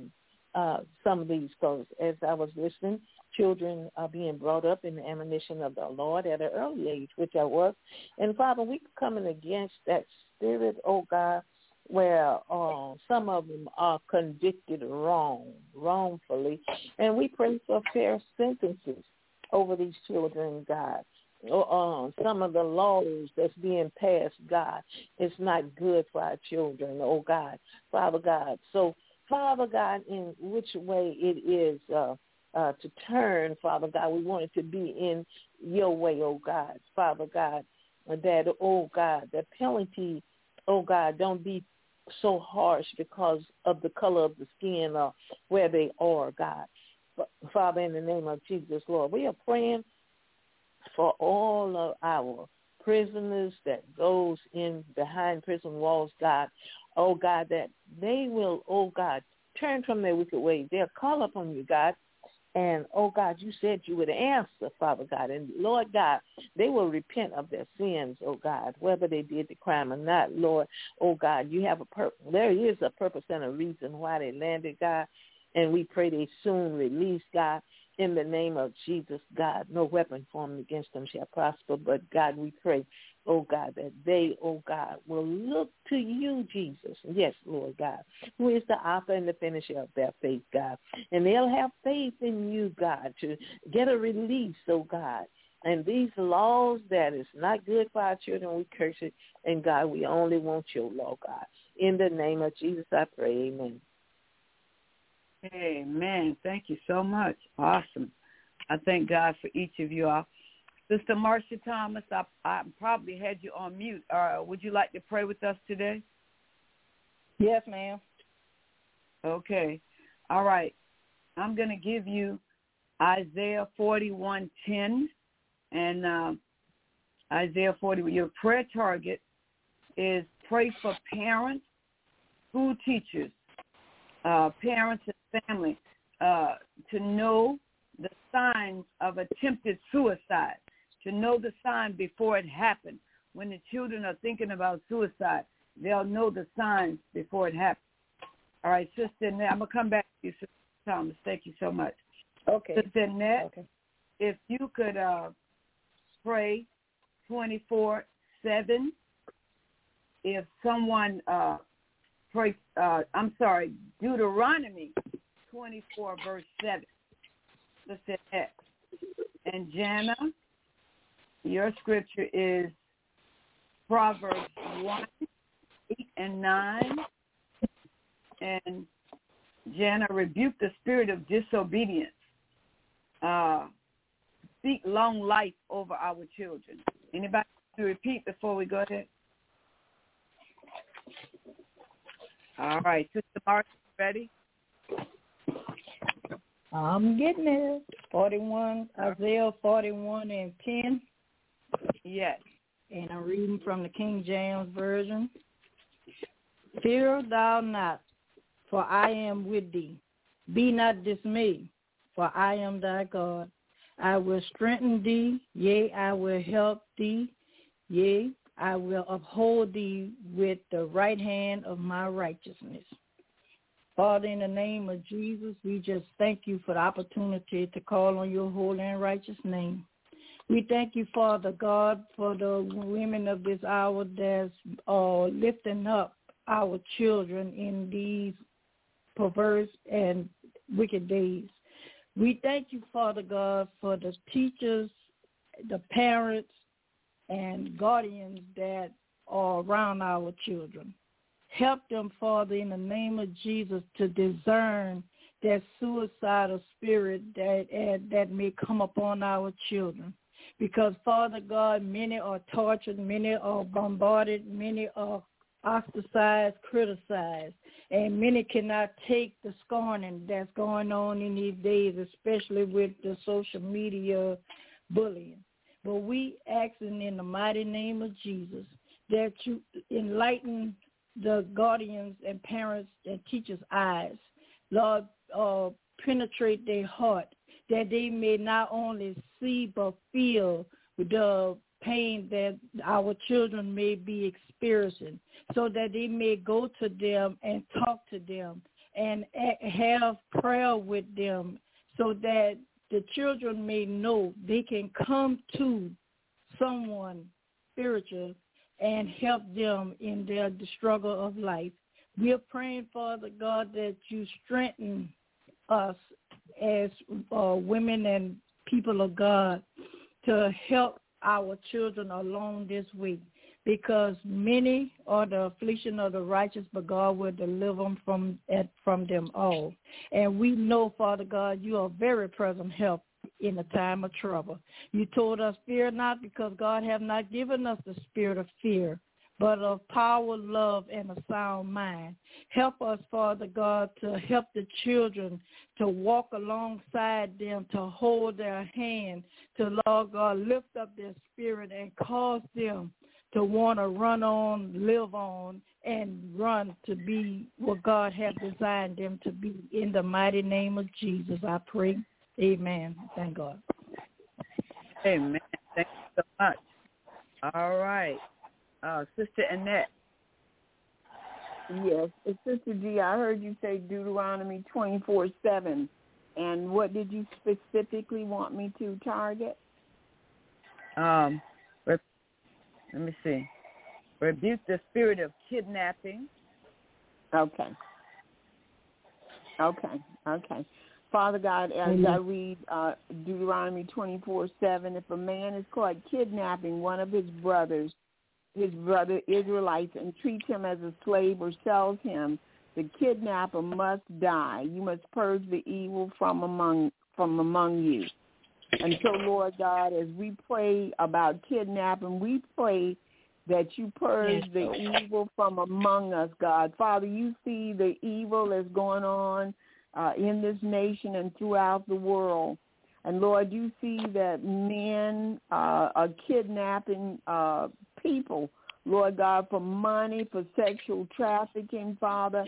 some of these, because as I was listening, children are being brought up in the admonition of the Lord at an early age, which I was. And, Father, we coming against that spirit, oh, God, where some of them are convicted wrongfully. And we pray for fair sentences over these children, God. Some of the laws that's being passed, God, is not good for our children, oh, God, Father God. So, Father God, in which way it is to turn, Father God, we want it to be in your way, oh, God, Father God, that, oh, God, the penalty, oh, God, don't be so harsh because of the color of the skin or where they are, God. Father, in the name of Jesus, Lord, we are praying for all of our prisoners that goes in behind prison walls, God, oh, God, that they will, oh, God, turn from their wicked ways. They'll call upon you, God. And, oh, God, you said you would answer, Father God. And, Lord God, they will repent of their sins, oh, God, whether they did the crime or not, Lord. Oh, God, you have a purpose. There is a purpose and a reason why they landed, God. And we pray they soon release, God. In the name of Jesus, God, no weapon formed against them shall prosper. But, God, we pray, oh, God, that they, oh, God, will look to you, Jesus. Yes, Lord God, who is the author and the finisher of their faith, God. And they'll have faith in you, God, to get a release, oh, God. And these laws that is not good for our children, we curse it. And, God, we only want your law, God. In the name of Jesus, I pray, amen. Amen. Thank you so much. Awesome. I thank God for each of you all. Sister Marcia Thomas, I probably had you on mute. Would you like to pray with us today? Yes, ma'am. Okay. All right. I'm going to give you Isaiah 41:10 and Isaiah 40. Your prayer target is pray for parents, school teachers, parents and family to know the signs of attempted suicide, to know the sign before it happened. When the children are thinking about suicide, they'll know the signs before it happens. All right, Sister Annette, I'm going to come back to you, Sister Thomas. Thank you so much. Okay. Sister Annette, if you could pray 24/7, if someone pray, Deuteronomy 24, verse 7. Sister Annette. And Jana, your scripture is Proverbs 1:8-9. And Jana, rebuke the spirit of disobedience. Speak long life over our children. Anybody to repeat before we go ahead? All right, Sister Martha, ready? I'm getting it. Isaiah 41:10. Yes. And I'm reading from the King James Version. Fear thou not, for I am with thee. Be not dismayed, for I am thy God. I will strengthen thee, yea, I will help thee, yea, I will uphold thee with the right hand of my righteousness. Father, in the name of Jesus, we just thank you for the opportunity to call on your holy and righteous name. We thank you, Father God, for the women of this hour that's lifting up our children in these perverse and wicked days. We thank you, Father God, for the teachers, the parents, and guardians that are around our children. Help them, Father, in the name of Jesus, to discern that suicidal spirit that may come upon our children. Because, Father God, many are tortured, many are bombarded, many are ostracized, criticized, and many cannot take the scorning that's going on in these days, especially with the social media bullying. But we asking in the mighty name of Jesus that you enlighten the guardians and parents and teachers' eyes. Lord, penetrate their heart, that they may not only see but feel the pain that our children may be experiencing, so that they may go to them and talk to them and have prayer with them so that the children may know they can come to someone spiritual and help them in the struggle of life. We are praying, Father God, that you strengthen us as women and people of God to help our children along this way, because many are the affliction of the righteous, but God will deliver them from them all. And we know, Father God, you are very present help in the time of trouble. You told us, fear not, because God have not given us the spirit of fear, but of power, love, and a sound mind. Help us, Father God, to help the children to walk alongside them, to hold their hand, to, Lord God, lift up their spirit and cause them to want to run on, live on, and run to be what God has designed them to be. In the mighty name of Jesus, I pray. Amen. Thank God. Amen. Thank you so much. All right. Sister Annette. Yes. Sister G, I heard you say Deuteronomy 24:7. And what did you specifically want me to target? Let me see. Rebuke the spirit of kidnapping. Okay. Father God, as I read Deuteronomy 24:7, if a man is caught kidnapping one of his brother Israelites, and treats him as a slave or sells him, the kidnapper must die. You must purge the evil from among you. And so, Lord God, as we pray about kidnapping, we pray that you purge the evil from among us, God. Father, you see the evil that's going on in this nation and throughout the world. And, Lord, you see that men are kidnapping people, Lord God, for money, for sexual trafficking, Father,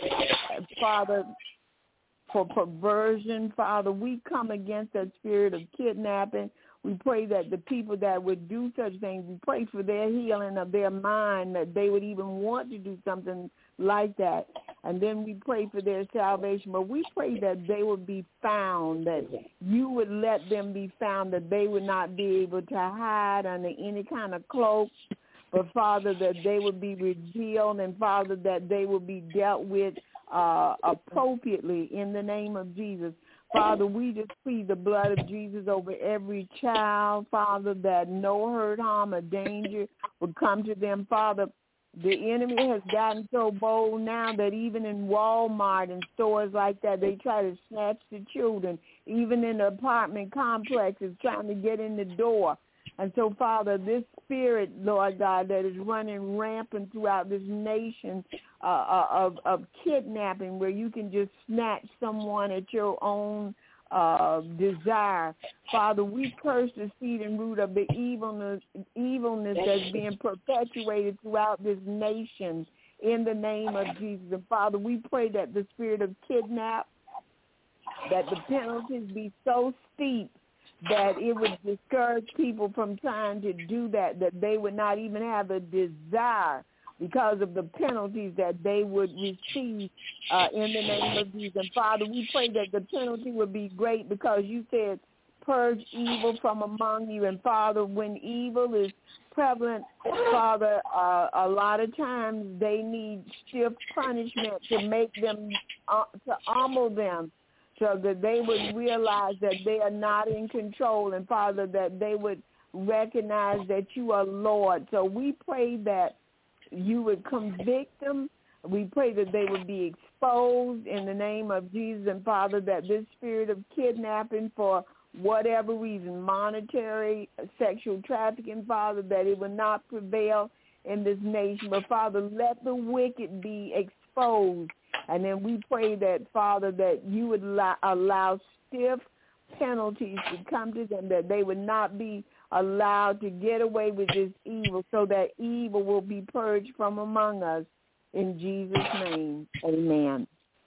for perversion, Father. We come against that spirit of kidnapping. We pray that the people that would do such things, we pray for their healing of their mind, that they would even want to do something like that. And then we pray for their salvation. But we pray that they would be found, that you would let them be found, that they would not be able to hide under any kind of cloak, but, Father, that they would be revealed, and, Father, that they would be dealt with appropriately in the name of Jesus. Father, we just plead the blood of Jesus over every child, Father, that no hurt, harm, or danger would come to them. Father, the enemy has gotten so bold now that even in Walmart and stores like that, they try to snatch the children, even in the apartment complexes, trying to get in the door. And so, Father, this spirit, Lord God, that is running rampant throughout this nation of kidnapping, where you can just snatch someone at your own desire. Father, we curse the seed and root of the evilness that's being perpetuated throughout this nation in the name of Jesus. And, Father, we pray that the spirit of kidnap, that the penalties be so steep that it would discourage people from trying to do that they would not even have a desire because of the penalties that they would receive in the name of Jesus. And, Father, we pray that the penalty would be great, because you said purge evil from among you. And, Father, when evil is prevalent, Father, a lot of times they need stiff punishment to make them, to humble them, so that they would realize that they are not in control, and, Father, that they would recognize that you are Lord. So we pray that you would convict them. We pray that they would be exposed in the name of Jesus, and, Father, that this spirit of kidnapping for whatever reason, monetary, sexual trafficking, Father, that it would not prevail in this nation. But, Father, let the wicked be exposed. And then we pray that, Father, that you would allow stiff penalties to come to them, that they would not be allowed to get away with this evil, so that evil will be purged from among us. In Jesus' name, amen.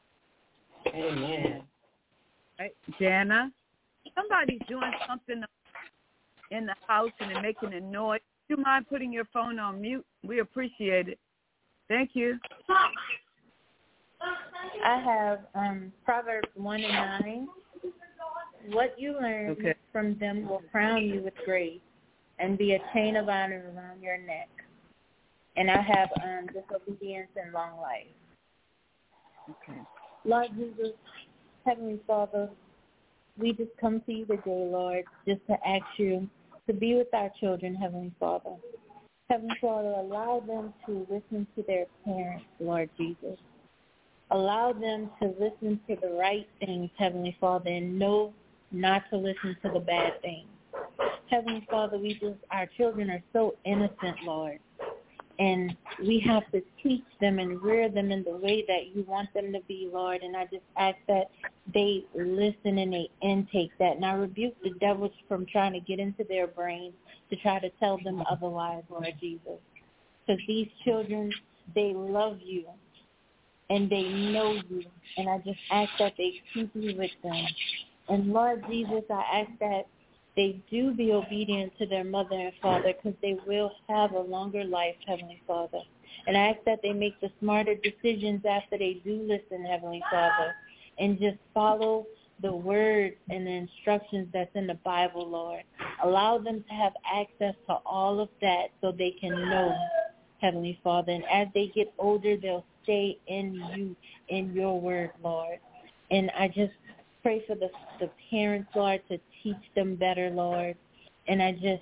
Amen. Right, Jana, somebody's doing something in the house and they're making a noise. Do you mind putting your phone on mute? We appreciate it. Thank you. I have Proverbs 1 and 9. What you learn from them will crown you with grace and be a chain of honor around your neck. And I have disobedience and long life. Okay. Lord Jesus, Heavenly Father, we just come to you today, Lord, just to ask you to be with our children, Heavenly Father. Heavenly Father, allow them to listen to their parents, Lord Jesus. Allow them to listen to the right things, Heavenly Father, and know not to listen to the bad things. Heavenly Father, our children are so innocent, Lord, and we have to teach them and rear them in the way that you want them to be, Lord, and I just ask that they listen and they intake that, and I rebuke the devils from trying to get into their brains to try to tell them otherwise, Lord Jesus, because these children, they love you, and they know you, and I just ask that they keep you with them. And Lord Jesus, I ask that they do be obedient to their mother and father, because they will have a longer life, Heavenly Father. And I ask that they make the smarter decisions after they do listen, Heavenly Father, and just follow the words and the instructions that's in the Bible, Lord. Allow them to have access to all of that so they can know, Heavenly Father. And as they get older, they'll stay in you, in your word, Lord. And I just pray for the parents, Lord, to teach them better, Lord. And I just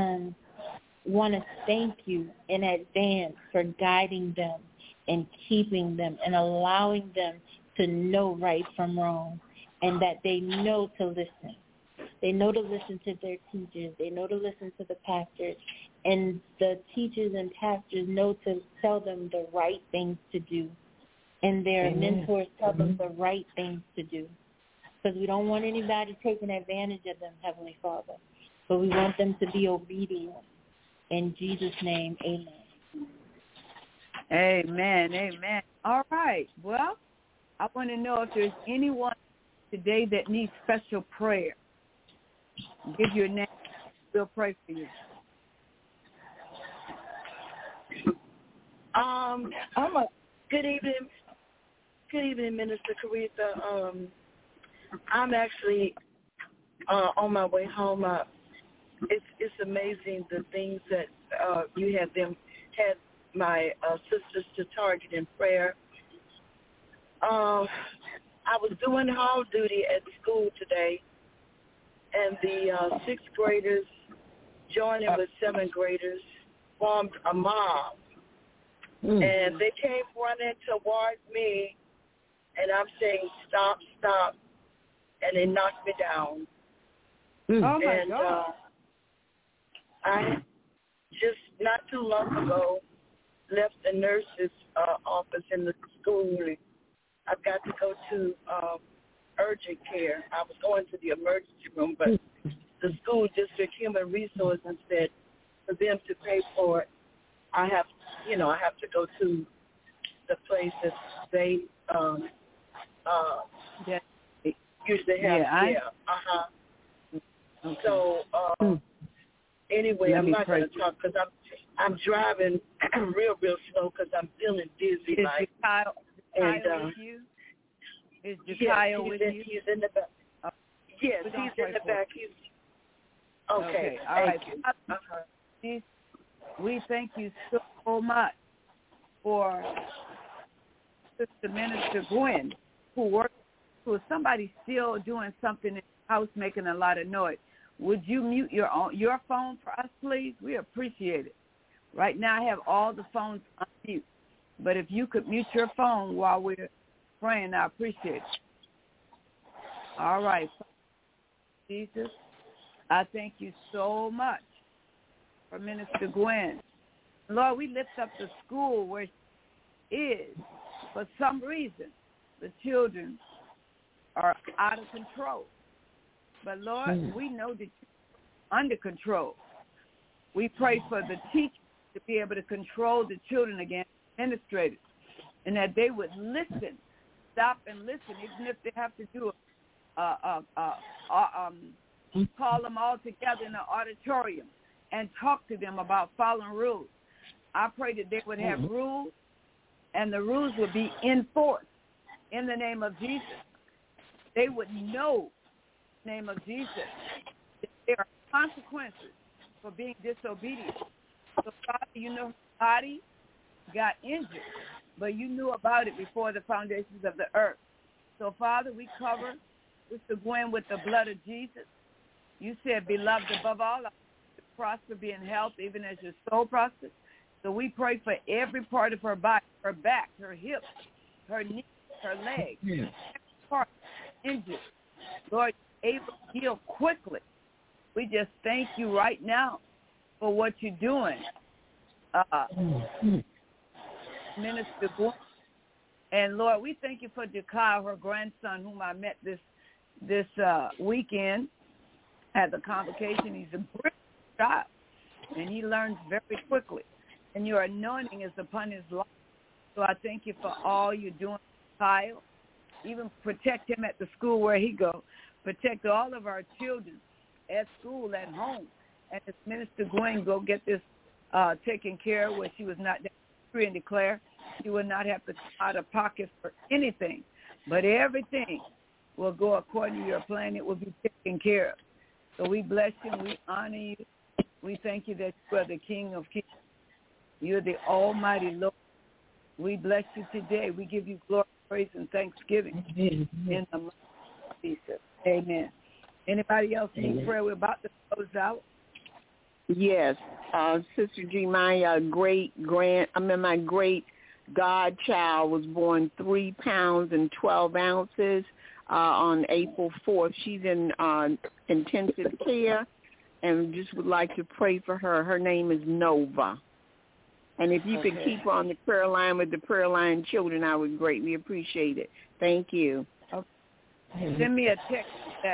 want to thank you in advance for guiding them and keeping them and allowing them to know right from wrong, and that they know to listen. They know to listen to their teachers. They know to listen to the pastors. And the teachers and pastors know to tell them the right things to do. And their mentors tell them the right things to do. Because we don't want anybody taking advantage of them, Heavenly Father. But we want them to be obedient. In Jesus' name, amen. Amen, amen. All right. Well, I want to know if there's anyone today that needs special prayer. Give your name. We'll pray for you. Good evening, Minister Caretha. I'm actually on my way home. It's amazing the things that you had my sisters to target in prayer. I was doing hall duty at school today, and the sixth graders joining with seventh graders formed a mob. And they came running towards me, and I'm saying, stop, stop, and they knocked me down. Oh, my God. I just not too long ago left the nurse's office in the school. I've got to go to urgent care. I was going to the emergency room, but the school district human resources said for them to pay for it, I have to go to the place that they usually have. Okay. So anyway, I'm not going to talk because I'm driving real slow because I'm feeling dizzy. Is Kyle with you? Is Kyle with you? He's in the back. Yes, he's in the back. Okay. All right. We thank you so much for Sister Minister Gwen, who works. So if somebody's still doing something in the house making a lot of noise, would you mute your phone for us, please? We appreciate it. Right now I have all the phones on mute, but if you could mute your phone while we're praying, I appreciate it. All right. Jesus, I thank you so much for Minister Gwen. Lord, we lift up the school where she is. For some reason, the children are out of control. But, Lord, we know that you're under control. We pray for the teachers to be able to control the children again, administrators, and that they would listen, stop and listen, even if they have to do call them all together in the auditorium and talk to them about following rules. I pray that they would have rules, and the rules would be enforced in the name of Jesus. They would know in the name of Jesus that there are consequences for being disobedient. So, Father, you know her body got injured, but you knew about it before the foundations of the earth. So, Father, we cover Sister Gwen with the blood of Jesus. You said, beloved above all, to prosper, be in health, even as your soul prospers. So we pray for every part of her body, her back, her hips, her knees, her legs, every part injured. Lord, able to heal quickly. We just thank you right now for what you're doing. Minister Gwen. And Lord, we thank you for Jakar, her grandson, whom I met this weekend at the convocation. He's a brilliant child, and he learns very quickly. And your anointing is upon his life. So I thank you for all you're doing, Kyle. Even protect him at the school where he goes. Protect all of our children at school, at home. And as Minister Gwen go get this taken care of, where she was not free and declare, she will not have to come out of pocket for anything. But everything will go according to your plan. It will be taken care of. So we bless you and we honor you. We thank you that you are the King of Kings. You're the Almighty Lord. We bless you today. We give you glory, praise, and thanksgiving in the name of Jesus. Amen. Anybody else need prayer? We're about to close out. Yes. Sister G, my great godchild was born 3 pounds and 12 ounces on April 4th. She's in intensive care, and just would like to pray for her. Her name is Nova. And if you could keep her on the prayer line with the prayer line children, I would greatly appreciate it. Thank you. Okay. Send me a text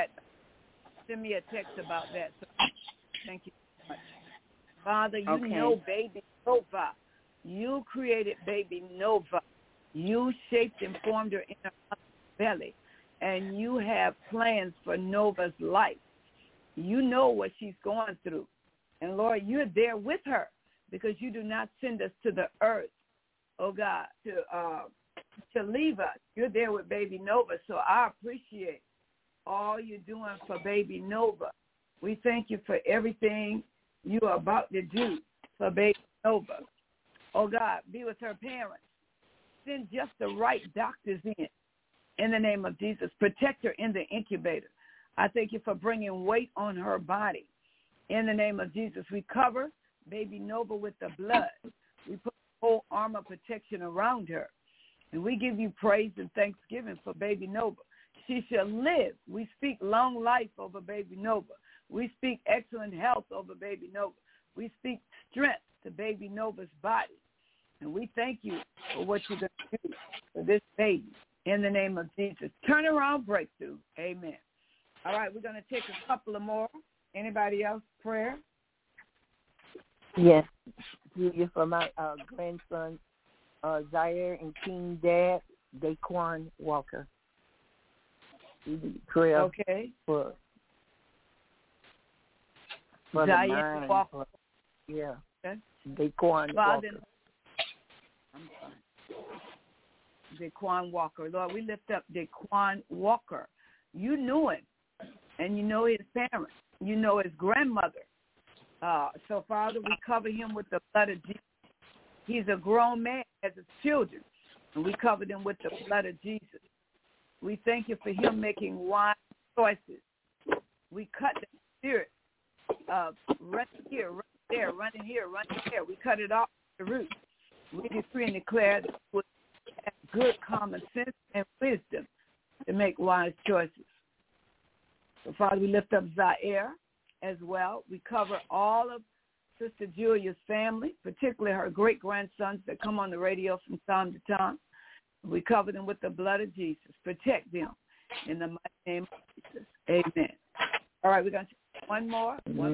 about that. So thank you so much. Father, you know baby Nova. You created baby Nova. You shaped and formed her in her mother's belly. And you have plans for Nova's life. You know what she's going through. And, Lord, you're there with her because you do not send us to the earth, oh, God, to leave us. You're there with baby Nova. So I appreciate all you're doing for baby Nova. We thank you for everything you are about to do for baby Nova. Oh, God, be with her parents. Send just the right doctors in the name of Jesus. Protect her in the incubator. I thank you for bringing weight on her body. In the name of Jesus, we cover baby Nova with the blood. We put whole armor protection around her. And we give you praise and thanksgiving for baby Nova. She shall live. We speak long life over baby Nova. We speak excellent health over baby Nova. We speak strength to baby Nova's body. And we thank you for what you're going to do for this baby in the name of Jesus. Turnaround breakthrough. Amen. All right, we're going to take a couple of more. Anybody else prayer? Yes. Julia, for my grandson, Zaire and King Dad, Daquan Walker. Prayer. Okay. For Zaire Walker. Yeah. Okay. Daquan Walker. Daquan Walker. Lord, we lift up Daquan Walker. You knew him, and you know his parents. You know his grandmother. So, Father, we cover him with the blood of Jesus. He's a grown man, has his children, and we cover them with the blood of Jesus. We thank you for him making wise choices. We cut the spirit of running here, running there, running here, running there. We cut it off at the root. We decree and declare that we have good common sense and wisdom to make wise choices. So, Father, we lift up Zaire as well. We cover all of Sister Julia's family, particularly her great-grandsons that come on the radio from time to time. We cover them with the blood of Jesus. Protect them in the mighty name of Jesus. Amen. All right, we're going to take one more.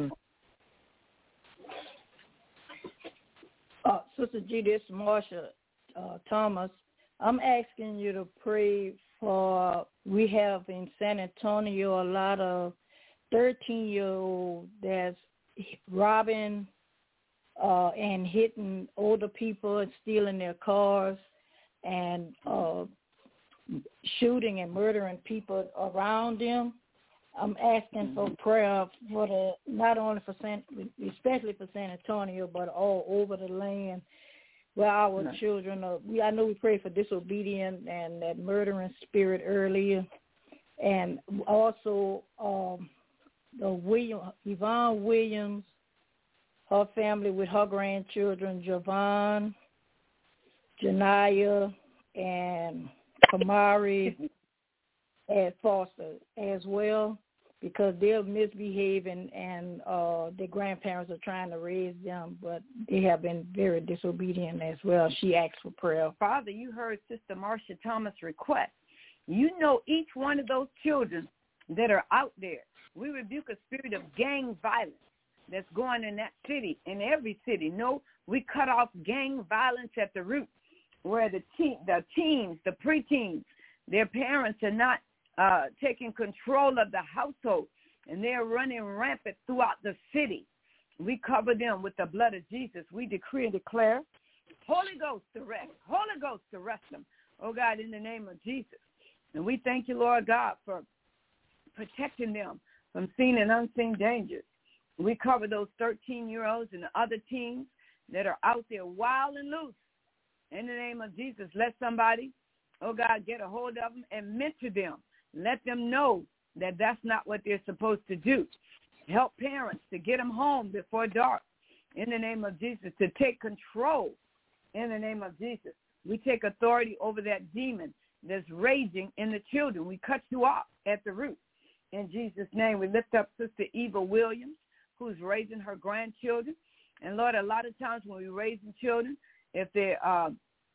Sister G, this is Marsha Thomas. I'm asking you to pray for, we have in San Antonio a lot of 13-year-olds that's robbing and hitting older people and stealing their cars. And shooting and murdering people around them. I'm asking for prayer for not only for especially for San Antonio, but all over the land where our children are. I know we prayed for disobedience and that murdering spirit earlier, and also Yvonne Williams, her family with her grandchildren, Javon, Janiyah, and Kamari and Foster as well, because they're misbehaving and their grandparents are trying to raise them, but they have been very disobedient as well. She asked for prayer. Father, you heard Sister Marcia Thomas' request. You know each one of those children that are out there. We rebuke a spirit of gang violence that's going in that city, in every city. No, we cut off gang violence at the root, where the teens, the preteens, their parents are not taking control of the household, and they're running rampant throughout the city. We cover them with the blood of Jesus. We decree and declare, Holy Ghost arrest. Holy Ghost arrest them, oh God, in the name of Jesus. And we thank you, Lord God, for protecting them from seen and unseen dangers. We cover those 13-year-olds and the other teens that are out there wild and loose. In the name of Jesus, let somebody, oh God, get a hold of them and mentor them. Let them know that that's not what they're supposed to do. Help parents to get them home before dark. In the name of Jesus, to take control. In the name of Jesus, we take authority over that demon that's raging in the children. We cut you off at the root. In Jesus' name, we lift up Sister Eva Williams, who's raising her grandchildren. And, Lord, a lot of times when we're raising children, if they are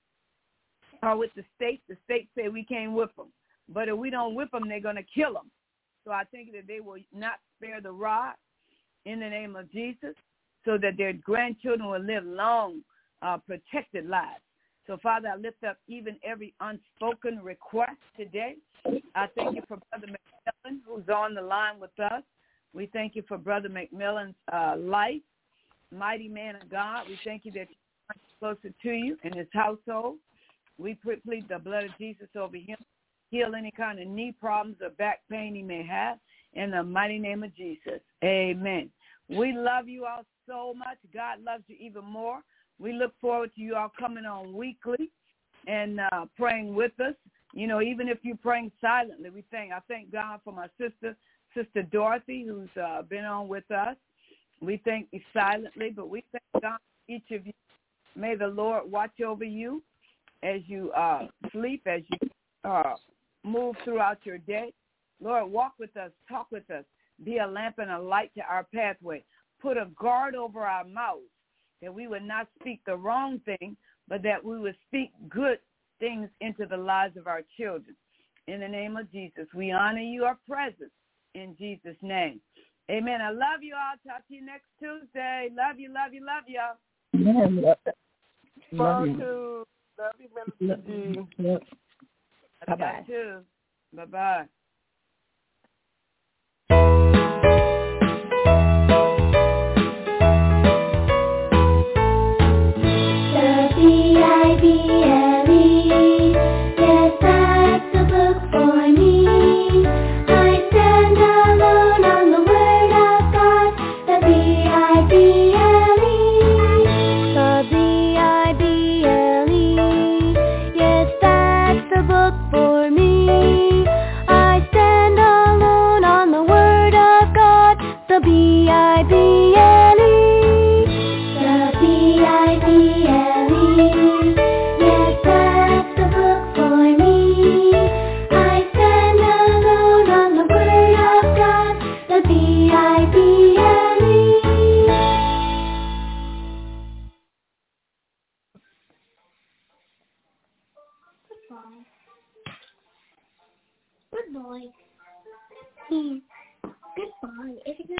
with the state say we can't whip them. But if we don't whip them, they're going to kill them. So I think that they will not spare the rod in the name of Jesus, so that their grandchildren will live long, protected lives. So, Father, I lift up even every unspoken request today. I thank you for Brother McMillan, who's on the line with us. We thank you for Brother McMillan's life, mighty man of God. We thank you that you're closer to you in his household. We plead the blood of Jesus over him. Heal any kind of knee problems or back pain he may have in the mighty name of Jesus. Amen. We love you all so much. God loves you even more. We look forward to you all coming on weekly and praying with us. You know, even if you're praying silently, I thank God for my Sister Dorothy, who's been on with us. We thank you silently, but we thank God for each of you. May the Lord watch over you as you sleep, as you move throughout your day. Lord, walk with us, talk with us, be a lamp and a light to our pathway. Put a guard over our mouths, that we would not speak the wrong thing, but that we would speak good things into the lives of our children. In the name of Jesus, we honor your presence in Jesus' name. Amen. I love you all. Talk to you next Tuesday. Love you, love you, love you. Love you. Love you, Minister G. Bye-bye. Bye-bye. Yes, that's the book for me. I stand alone on the Word of God. The B-I-B-L-E. The B-I-B-L-E. Yes, that's the book for me. I stand alone on the Word of God. The B-I-B-L-E. The B-I-B-L-E. Yes, that's the book for me. I stand alone on the Word of God. The B-I-B-L-E. Good boy. Good boy. If you're